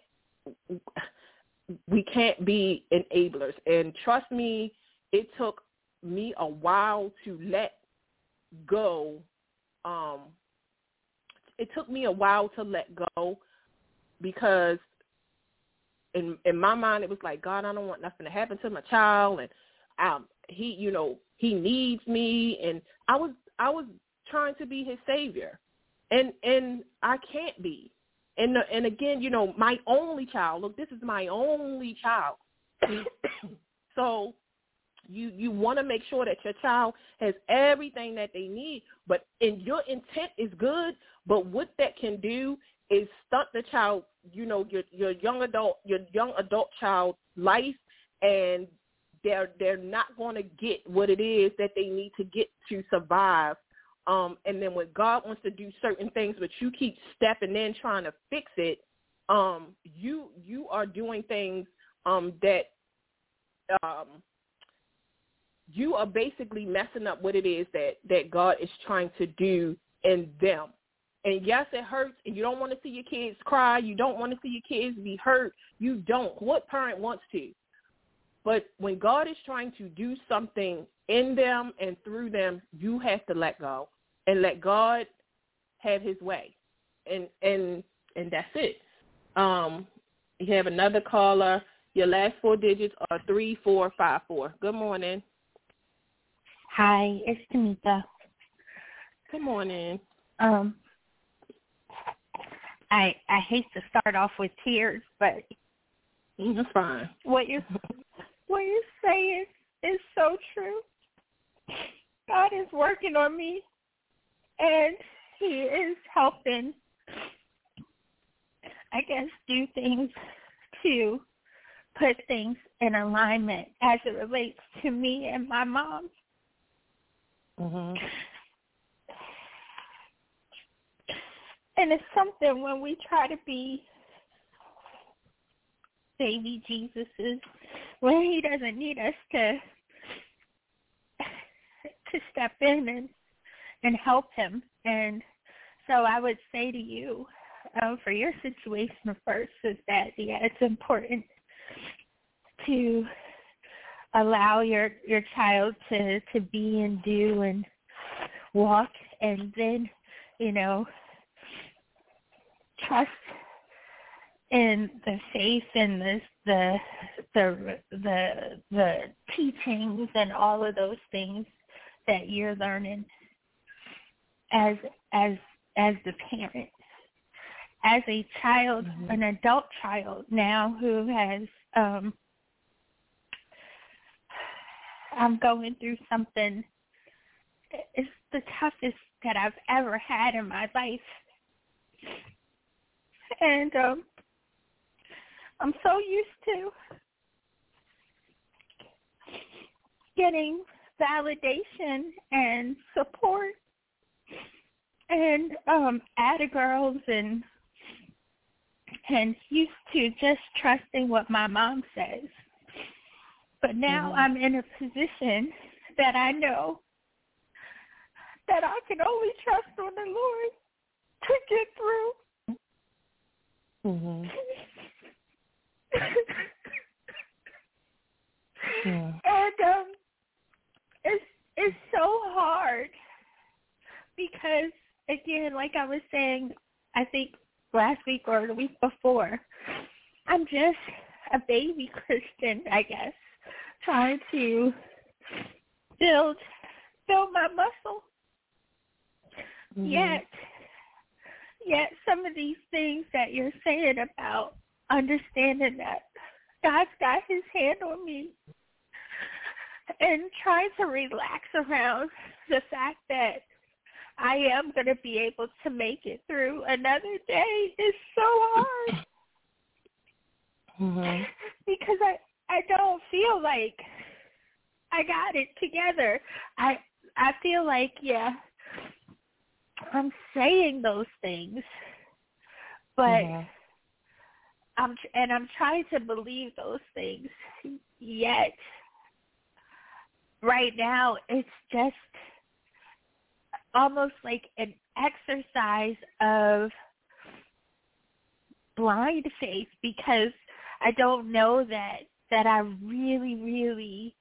we can't be enablers. And trust me, it took me a while to let go. Um, it took me a while to let go, because in in my mind it was like, God, I don't want nothing to happen to my child, and um, he, you know, he needs me, and I was I was trying to be his savior, and and I can't be. And and again, you know, my only child. Look, this is my only child. So you you want to make sure that your child has everything that they need, but and your intent is good. But what that can do is stunt the child, you know, your your young adult your young adult child's life, and they're they're not going to get what it is that they need to get to survive. Um, and then when God wants to do certain things, but you keep stepping in trying to fix it, um, you you are doing things um, that um, you are basically messing up what it is that, that God is trying to do in them. And yes, it hurts, and you don't want to see your kids cry. You don't want to see your kids be hurt. You don't. What parent wants to? But when God is trying to do something in them and through them, you have to let go and let God have his way. And and and that's it. Um, you have another caller. Your last four digits are three four five four. Good morning.
Hi, it's Tamika.
Good morning.
Um, I I hate to start off with tears, but
that's fine.
What you what you're saying is so true. God is working on me, and He is helping, I guess, do things to put things in alignment as it relates to me and my mom.
Mm-hmm.
And it's something when we try to be baby Jesuses, when he doesn't need us to to step in and and help him. And so I would say to you, um, for your situation first, is that yeah, it's important to allow your your child to to be and do and walk, and then, you know, trust in the faith and the the the the the teachings and all of those things that you're learning as as as the parent. As a child, mm-hmm. an adult child now who has um I'm going through something, it's the toughest that I've ever had in my life. And um, I'm so used to getting validation and support and um, atta girls and and used to just trusting what my mom says. But now mm-hmm. I'm in a position that I know that I can only trust on the Lord to get through.
Mm-hmm. yeah.
And um, it's it's so hard because, again, like I was saying, I think last week or the week before, I'm just a baby Christian, I guess, trying to build build my muscle. Mm-hmm. Yet, yet some of these things that you're saying about understanding that God's got his hand on me and trying to relax around the fact that I am going to be able to make it through another day is so hard.
Mm-hmm.
Because I, I don't feel like I got it together. I I feel like, yeah, I'm saying those things, but mm-hmm. I'm and I'm trying to believe those things. Yet, right now, it's just almost like an exercise of blind faith, because I don't know that that I really, really,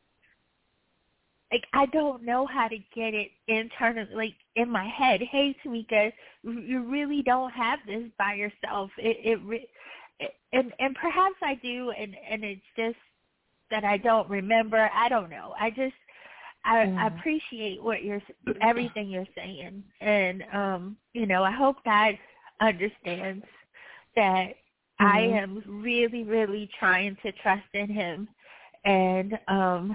like, I don't know how to get it internally, like, in my head. Hey, Tamika, you really don't have this by yourself. It, it, it and and perhaps I do, and, and it's just that I don't remember. I don't know. I just, I, mm. I appreciate what you're, everything you're saying, and um, you know, I hope God understands that mm-hmm. I am really, really trying to trust in him, and um,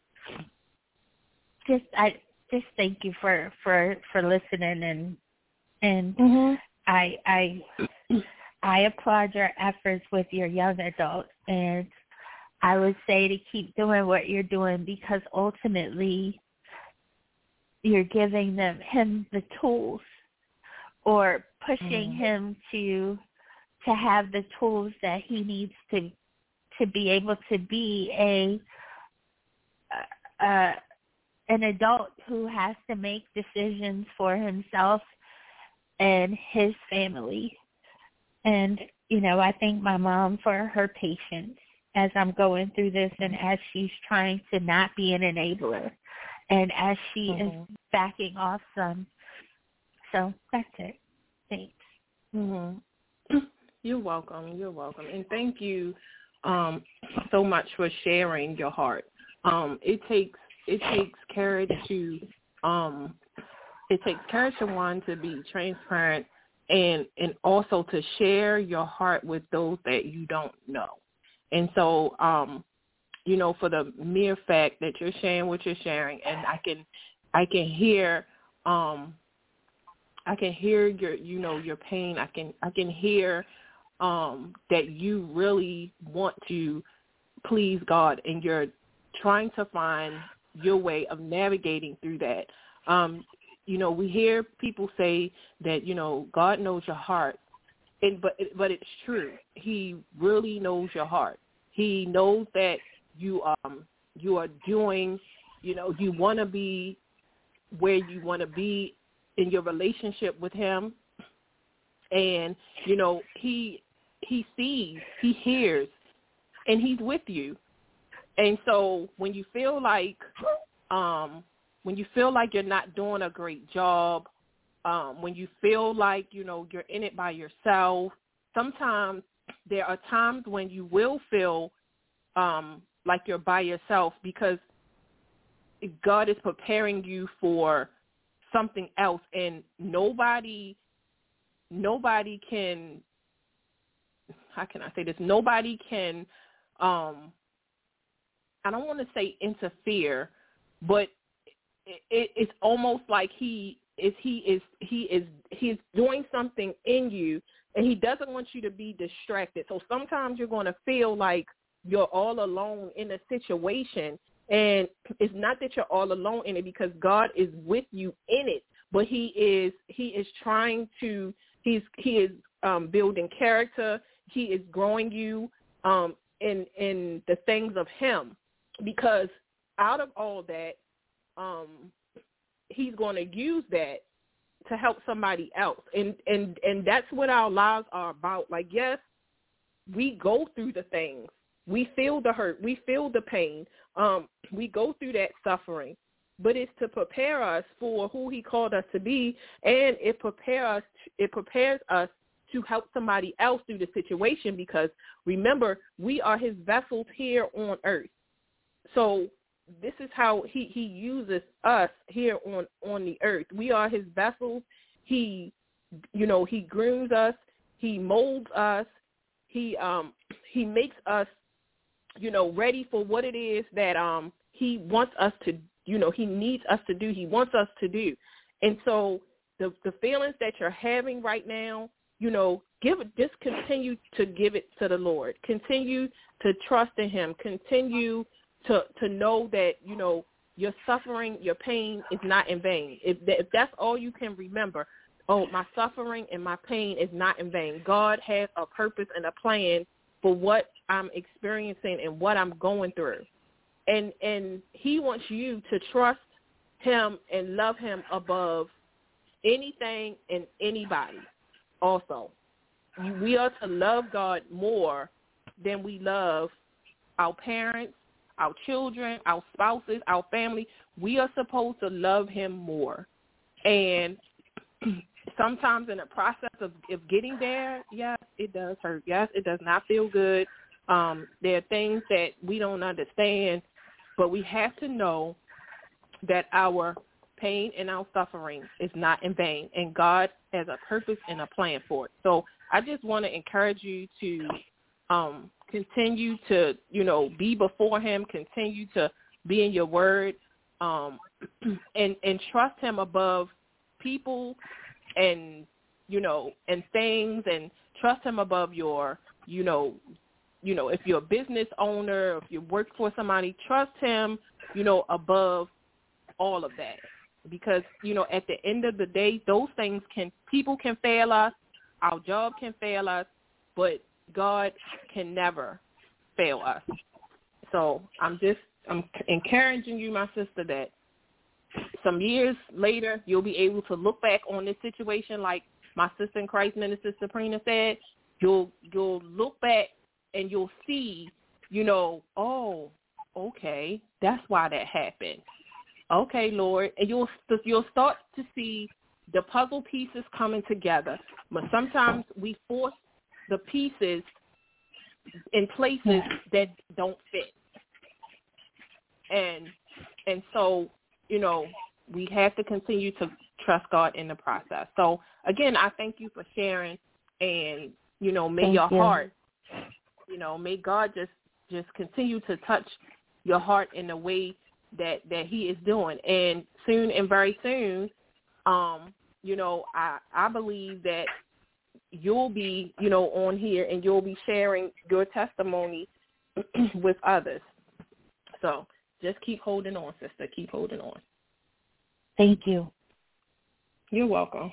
just I just thank you for, for, for listening, and and mm-hmm. I I I applaud your efforts with your young adults, and I would say to keep doing what you're doing, because ultimately you're giving them him the tools, or pushing mm. him to to have the tools that he needs to to be able to be a uh, an adult who has to make decisions for himself and his family. And, you know, I thank my mom for her patience as I'm going through this and as she's trying to not be an enabler and as she mm-hmm. is backing off some. So that's it. Thanks.
Mm-hmm. You're welcome. You're welcome. And thank you um, so much for sharing your heart. Um, it takes it takes courage to um, it takes courage to one to be transparent and and also to share your heart with those that you don't know. And so, um, you know, for the mere fact that you're sharing what you're sharing, and I can I can hear um, I can hear your you know your pain. I can I can hear um, that you really want to please God, and you're trying to find your way of navigating through that. Um, you know, we hear people say that, you know, God knows your heart, and, but but it's true. He really knows your heart. He knows that you um you are doing, you know, you want to be where you want to be in your relationship with him, and you know he he sees, he hears, and he's with you. And so when you feel like um, when you feel like you're not doing a great job, um, when you feel like, you know, you're in it by yourself, sometimes there are times when you will feel um, like you're by yourself because God is preparing you for something else, and nobody, nobody can, how can I say this? Nobody can, um, I don't want to say interfere, but it, it, it's almost like he is he is he is he's doing something in you, and he doesn't want you to be distracted. So sometimes you're going to feel like you're all alone in a situation, and it's not that you're all alone in it because God is with you in it, but he is he is trying to he's he is um, building character. He is growing you um, in in the things of him. Because out of all that, um, he's going to use that to help somebody else. And, and, and that's what our lives are about. Like, yes, we go through the things. We feel the hurt. We feel the pain. Um, we go through that suffering. But it's to prepare us for who he called us to be, and it prepare us. It prepares us to help somebody else through the situation because, remember, we are his vessels here on earth. So this is how he, he uses us here on, on the earth. We are his vessels. He, you know, he grooms us. He molds us. He um he makes us, you know, ready for what it is that um he wants us to, you know, he needs us to do. He wants us to do. And so the the feelings that you're having right now, you know, give it, just continue to give it to the Lord. Continue to trust in him. Continue to to know that, you know, your suffering, your pain is not in vain. If, if that's all you can remember, oh, my suffering and my pain is not in vain. God has a purpose and a plan for what I'm experiencing and what I'm going through. And and he wants you to trust him and love him above anything and anybody also. We are to love God more than we love our parents, our children, our spouses, our family. We are supposed to love him more. And sometimes in the process of, of getting there, yes, it does hurt. Yes, it does not feel good. Um, there are things that we don't understand, but we have to know that our pain and our suffering is not in vain, and God has a purpose and a plan for it. So I just want to encourage you to um, continue to, you know, be before him, continue to be in your word, um, and, and trust him above people and, you know, and things, and trust him above your, you know, you know, if you're a business owner, if you work for somebody, trust him, you know, above all of that. Because, you know, at the end of the day, those things can, people can fail us, our job can fail us, but God can never fail us. So I'm just I'm encouraging you, my sister, that some years later you'll be able to look back on this situation like my sister in Christ, Minister Sabrina, said. You'll you'll look back and you'll see, you know, oh, okay, that's why that happened. Okay, Lord, and you'll you'll start to see the puzzle pieces coming together. But sometimes we force the pieces in places that don't fit, and and so you know we have to continue to trust God in the process. So again, I thank you for sharing, and you know, may
thank
your
you.
heart, you know, may God just just continue to touch your heart in the way that that He is doing, and soon and very soon, um, you know, I I believe that you'll be, you know, on here and you'll be sharing your testimony with others. So just keep holding on, sister. Keep holding on.
Thank you.
You're welcome.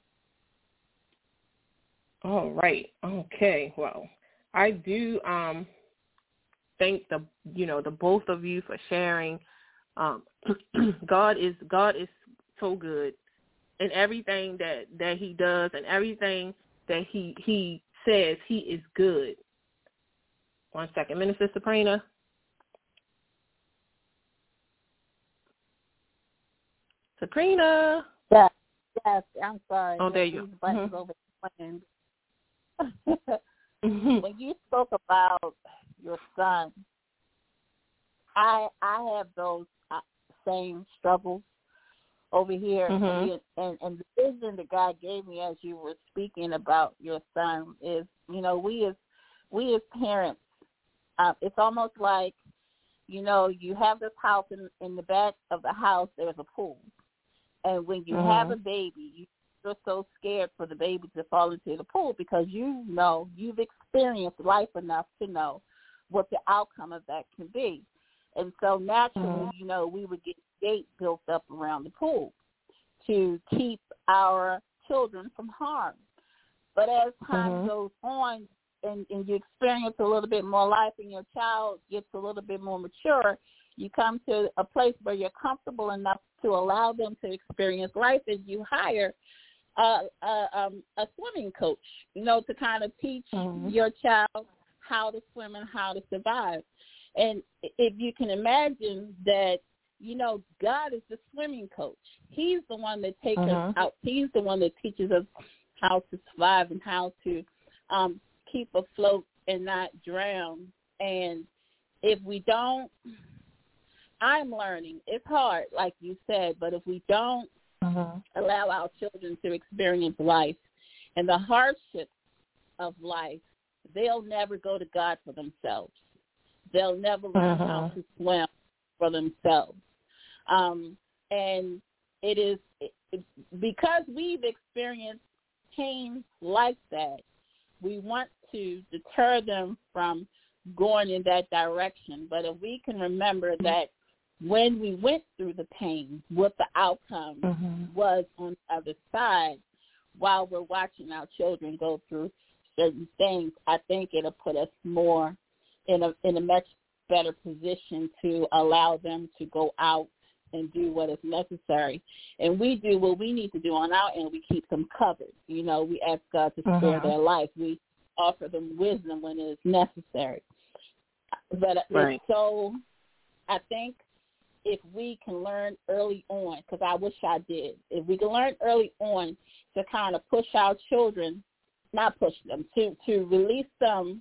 All right. Okay. Well, I do um, thank the, you know, the both of you for sharing. Um, God is God is so good, and everything that, that He does and everything that he he says, He is good. One second, Minister Sabrina. Sabrina.
Yes, yes. I'm sorry.
Oh, there you
These
go.
buttons
Mm-hmm.
over mm-hmm. When you spoke about your son, I I have those uh, same struggles over here,
mm-hmm.
and, and the vision that God gave me as you were speaking about your son is, you know, we as we as parents, uh, it's almost like, you know, you have this house, in, in the back of the house there's a pool, and when you
mm-hmm.
have a baby, you're so scared for the baby to fall into the pool because you know you've experienced life enough to know what the outcome of that can be. And so naturally, mm-hmm. you know, we would get gate built up around the pool to keep our children from harm. But as time mm-hmm. goes on and, and you experience a little bit more life and your child gets a little bit more mature, you come to a place where you're comfortable enough to allow them to experience life, and you hire uh, uh, um, a swimming coach, you know, to kind of teach mm-hmm. your child how to swim and how to survive. And if you can imagine that, you know, God is the swimming coach. He's the one that takes uh-huh. us out. He's the one that teaches us how to survive and how to um, keep afloat and not drown. And if we don't, I'm learning. It's hard, like you said, but if we don't uh-huh. allow our children to experience life and the hardships of life, they'll never go to God for themselves. They'll never learn uh-huh. how to swim for themselves. Um, and it is it, it, because we've experienced pain like that, we want to deter them from going in that direction. But if we can remember that when we went through the pain, what the outcome uh-huh. was on the other side, while we're watching our children go through certain things, I think it'll put us more in a in a much better position to allow them to go out and do what is necessary. And we do what we need to do on our end. We keep them covered. You know, we ask God to spare uh-huh. their life. We offer them wisdom when it is necessary. But
right.
so I think if we can learn early on, because I wish I did, if we can learn early on to kind of push our children, not push them, to, to release them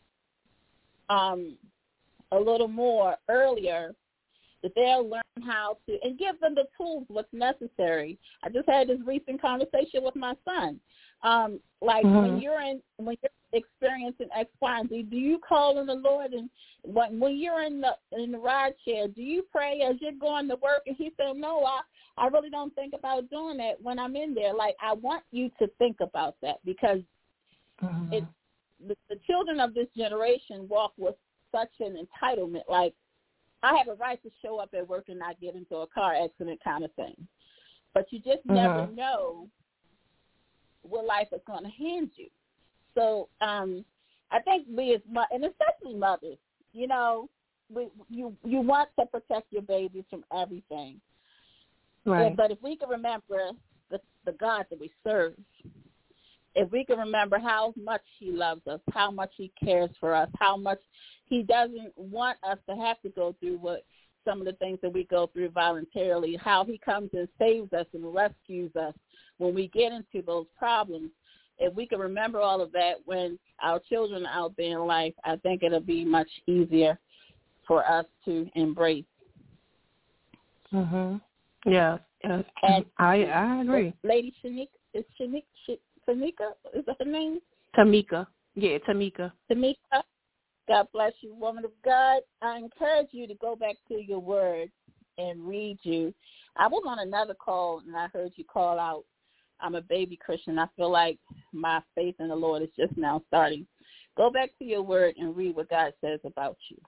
um, a little more earlier, that they'll learn how to, and give them the tools, what's necessary. I just had this recent conversation with my son. Um, like mm-hmm. when you're in, when you're experiencing X, Y, and Z, do you call on the Lord? And when, when you're in the in the ride chair, do you pray as you're going to work? And he said, no, I, I really don't think about doing that when I'm in there. Like, I want you to think about that, because mm-hmm. it's, the, the children of this generation walk with such an entitlement, like, I have a right to show up at work and not get into a car accident kind of thing. But you just mm-hmm. never know what life is going to hand you. So um, I think we as mo- and especially mothers, you know, we, you you want to protect your babies from everything.
Right.
And, but if we can remember the the God that we serve, if we can remember how much he loves us, how much he cares for us, how much he doesn't want us to have to go through what some of the things that we go through voluntarily, how he comes and saves us and rescues us when we get into those problems. If we can remember all of that when our children are out there in life, I think it'll be much easier for us to embrace.
Mhm. Yeah. Yes.
And
I I agree.
Lady Shanika, is Shanika, Shanika, is that her name?
Tamika. Yeah, Tamika.
Tamika. God bless you, woman of God. I encourage you to go back to your word and read you. I was on another call, and I heard you call out, I'm a baby Christian. I feel like my faith in the Lord is just now starting. Go back to your word and read what God says about you.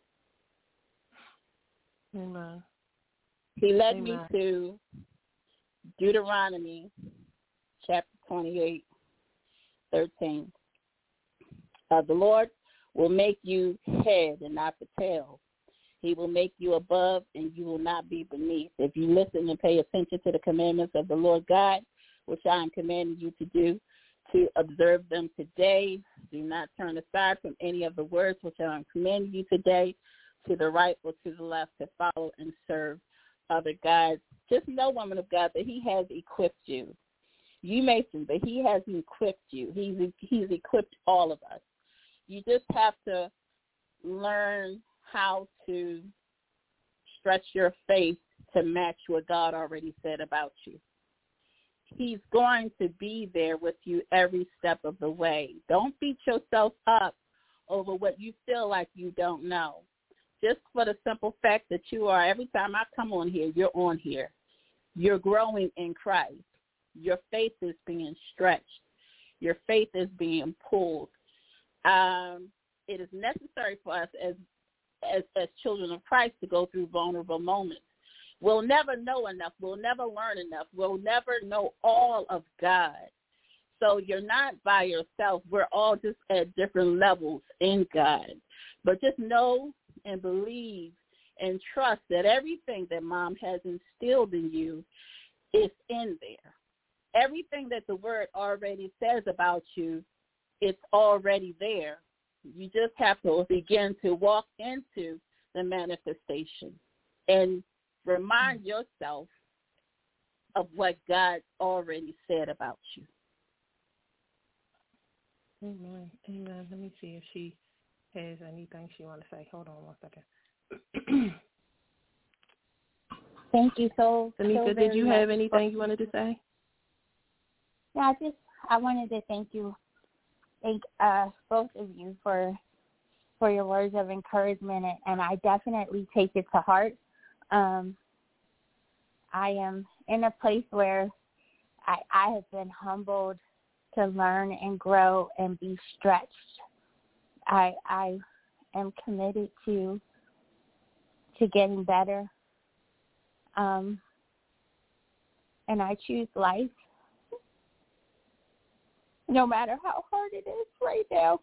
Amen.
He led
Amen.
me to Deuteronomy chapter twenty-eight, thirteen. Uh, the Lord will make you head and not the tail. He will make you above and you will not be beneath. If you listen and pay attention to the commandments of the Lord God, which I am commanding you to do, to observe them today. Do not turn aside from any of the words which I am commanding you today, to the right or to the left, to follow and serve other gods. Just know, woman of God, that he has equipped you. You may think that he has equipped you. He's he's equipped all of us. You just have to learn how to stretch your faith to match what God already said about you. He's going to be there with you every step of the way. Don't beat yourself up over what you feel like you don't know. Just for the simple fact that you are, every time I come on here, you're on here. You're growing in Christ. Your faith is being stretched. Your faith is being pulled. Um, it is necessary for us as, as as children of Christ to go through vulnerable moments. We'll never know enough. We'll never learn enough. We'll never know all of God. So you're not by yourself. We're all just at different levels in God. But just know and believe and trust that everything that Mom has instilled in you is in there. Everything that the Word already says about you, it's already there. You just have to begin to walk into the manifestation and remind yourself of what God already said about you.
Amen. Amen. Let me see if she has anything she want to say. Hold on one second.
Thank you so,
Tamika,
so
did you
much.
have anything you wanted to say?
Yeah, I just I wanted to thank you, thank uh, both of you for for your words of encouragement, and I definitely take it to heart. Um, I am in a place where I, I have been humbled to learn and grow and be stretched. I I am committed to to getting better, um, and I choose life, no matter how hard it is right now.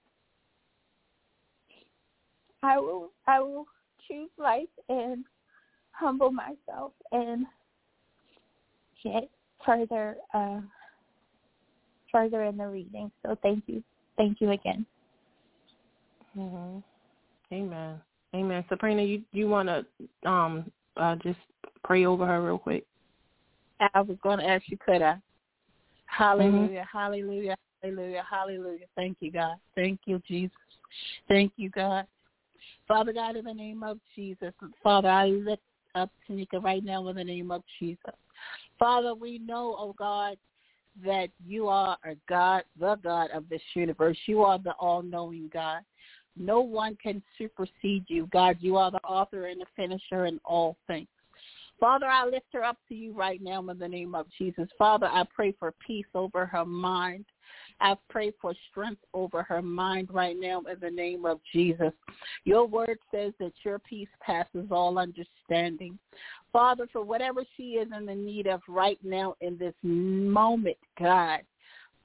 I will I will choose life and humble myself and get further uh, further in the reading. So thank you, thank you again.
Mm-hmm. Amen. Amen. Sabrina, you you want to um uh, just pray over her real quick?
I was going to ask you, could I? Hallelujah,
Mm-hmm.
hallelujah, hallelujah, hallelujah. Thank you, God. Thank you, Jesus. Thank you, God. Father God, in the name of Jesus, Father, I lift up Tanika right now in the name of Jesus. Father, we know, oh God, that you are a God, the God of this universe. You are the all-knowing God. No one can supersede you, God. You are the author and the finisher in all things. Father, I lift her up to you right now in the name of Jesus. Father, I pray for peace over her mind. I pray for strength over her mind right now in the name of Jesus. Your word says that your peace passes all understanding. Father, for whatever she is in the need of right now in this moment, God,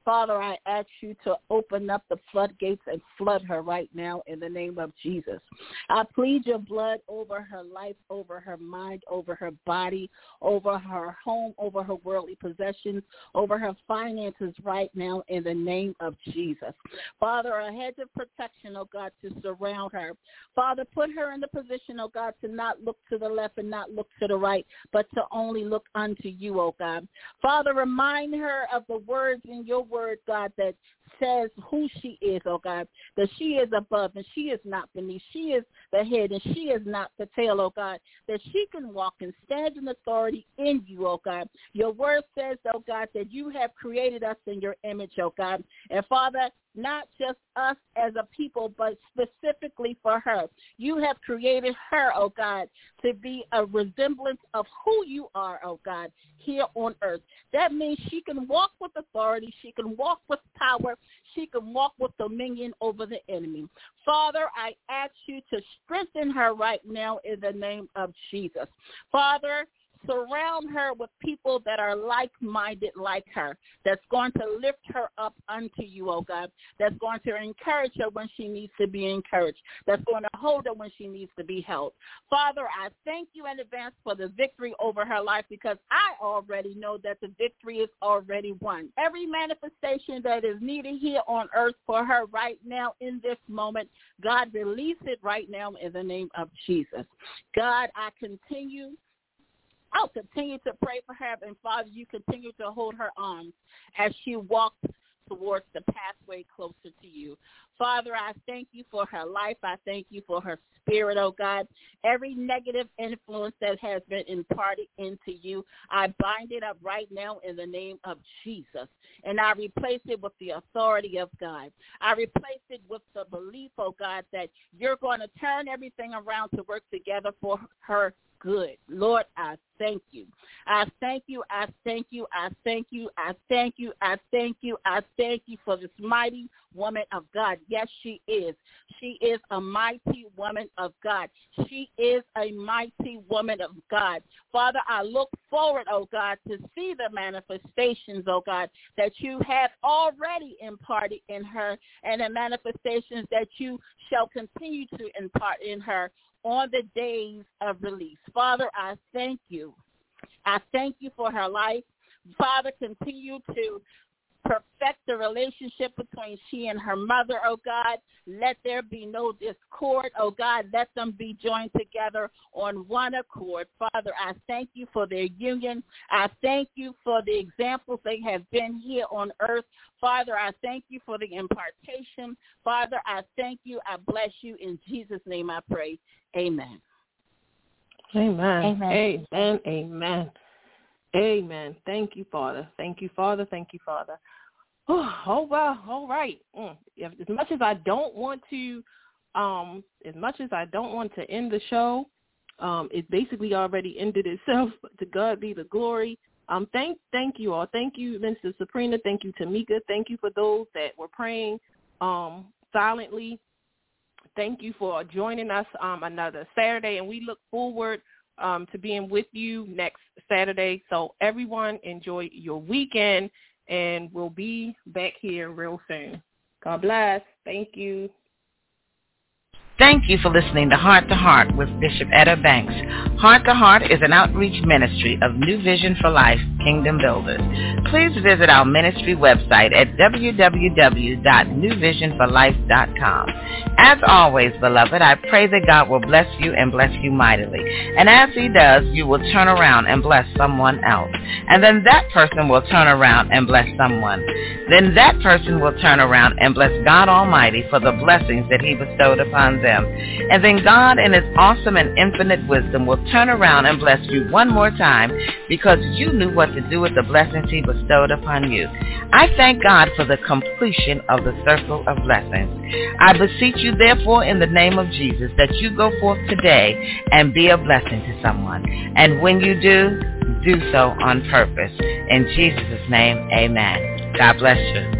Father, I ask you to open up the floodgates and flood her right now in the name of Jesus. I plead your blood over her life, over her mind, over her body, over her home, over her worldly possessions, over her finances right now in the name of Jesus. Father, a hedge of protection, oh God, to surround her. Father, put her in the position, oh God, to not look to the left and not look to the right, but to only look unto you, oh God. Father, remind her of the words in your word, God, that says who she is, oh God, that she is above and she is not beneath. She is the head and she is not the tail, oh God, that she can walk and stand in authority in you, oh God. Your word says, oh God, that you have created us in your image, oh God. And Father, not just us as a people, but specifically for her. You have created her, oh God, to be a resemblance of who you are, oh God, here on earth. That means she can walk with authority. She can walk with power. She can walk with dominion over the enemy. Father, I ask you to strengthen her right now in the name of Jesus. Father, surround her with people that are like-minded like her, that's going to lift her up unto you, oh God, that's going to encourage her when she needs to be encouraged, that's going to hold her when she needs to be held. Father, I thank you in advance for the victory over her life, because I already know that the victory is already won. Every manifestation that is needed here on earth for her right now in this moment, God, release it right now in the name of Jesus. God, I continue I'll continue to pray for her, and Father, you continue to hold her arms as she walks towards the pathway closer to you. Father, I thank you for her life. I thank you for her spirit, oh God. Every negative influence that has been imparted into you, I bind it up right now in the name of Jesus. And I replace it with the authority of God. I replace it with the belief, oh God, that you're going to turn everything around to work together for her good. Lord, I thank you. I thank you. I thank you. I thank you. I thank you. I thank you. I thank you for this mighty woman of God. Yes, she is. She is a mighty woman of God. She is a mighty woman of God. Father, I look forward, oh God, to see the manifestations, oh God, that you have already imparted in her, and the manifestations that you shall continue to impart in her on the days of release. Father, I thank you. I thank you for her life. Father, continue to perfect the relationship between she and her mother, oh God. Let there be no discord, oh God. Let them be joined together on one accord. Father, I thank you for their union. I thank you for the examples they have been here on earth. Father, I thank you for the impartation. Father, I thank you. I bless you. In Jesus' name I pray. Amen.
Amen.
Amen.
Amen. Amen. Amen. Thank you, Father. Thank you, Father. Thank you, Father. Oh, oh well, all right. Mm. As much as I don't want to, um, as much as I don't want to end the show, um, it basically already ended itself. To God be the glory. Um, thank, thank you all. Thank you, Minister Sabrina. Thank you, Tamika. Thank you for those that were praying um, silently. Thank you for joining us um, another Saturday, and we look forward um, to being with you next Saturday. So everyone, enjoy your weekend, and we'll be back here real soon. God bless. Thank you.
Thank you for listening to Heart to Heart with Bishop Etta Banks. Heart to Heart is an outreach ministry of New Vision for Life Kingdom Builders. Please visit our ministry website at w w w dot new vision for life dot com. As always, beloved, I pray that God will bless you and bless you mightily. And as he does, you will turn around and bless someone else. And then that person will turn around and bless someone. Then that person will turn around and bless God Almighty for the blessings that he bestowed upon them. And then God, in his awesome and infinite wisdom, will turn around and bless you one more time because you knew what to do with the blessings he bestowed upon you. I thank God for the completion of the circle of blessings. I beseech you, therefore, in the name of Jesus, that you go forth today and be a blessing to someone. And when you do, do so on purpose. In Jesus' name, amen. God bless you.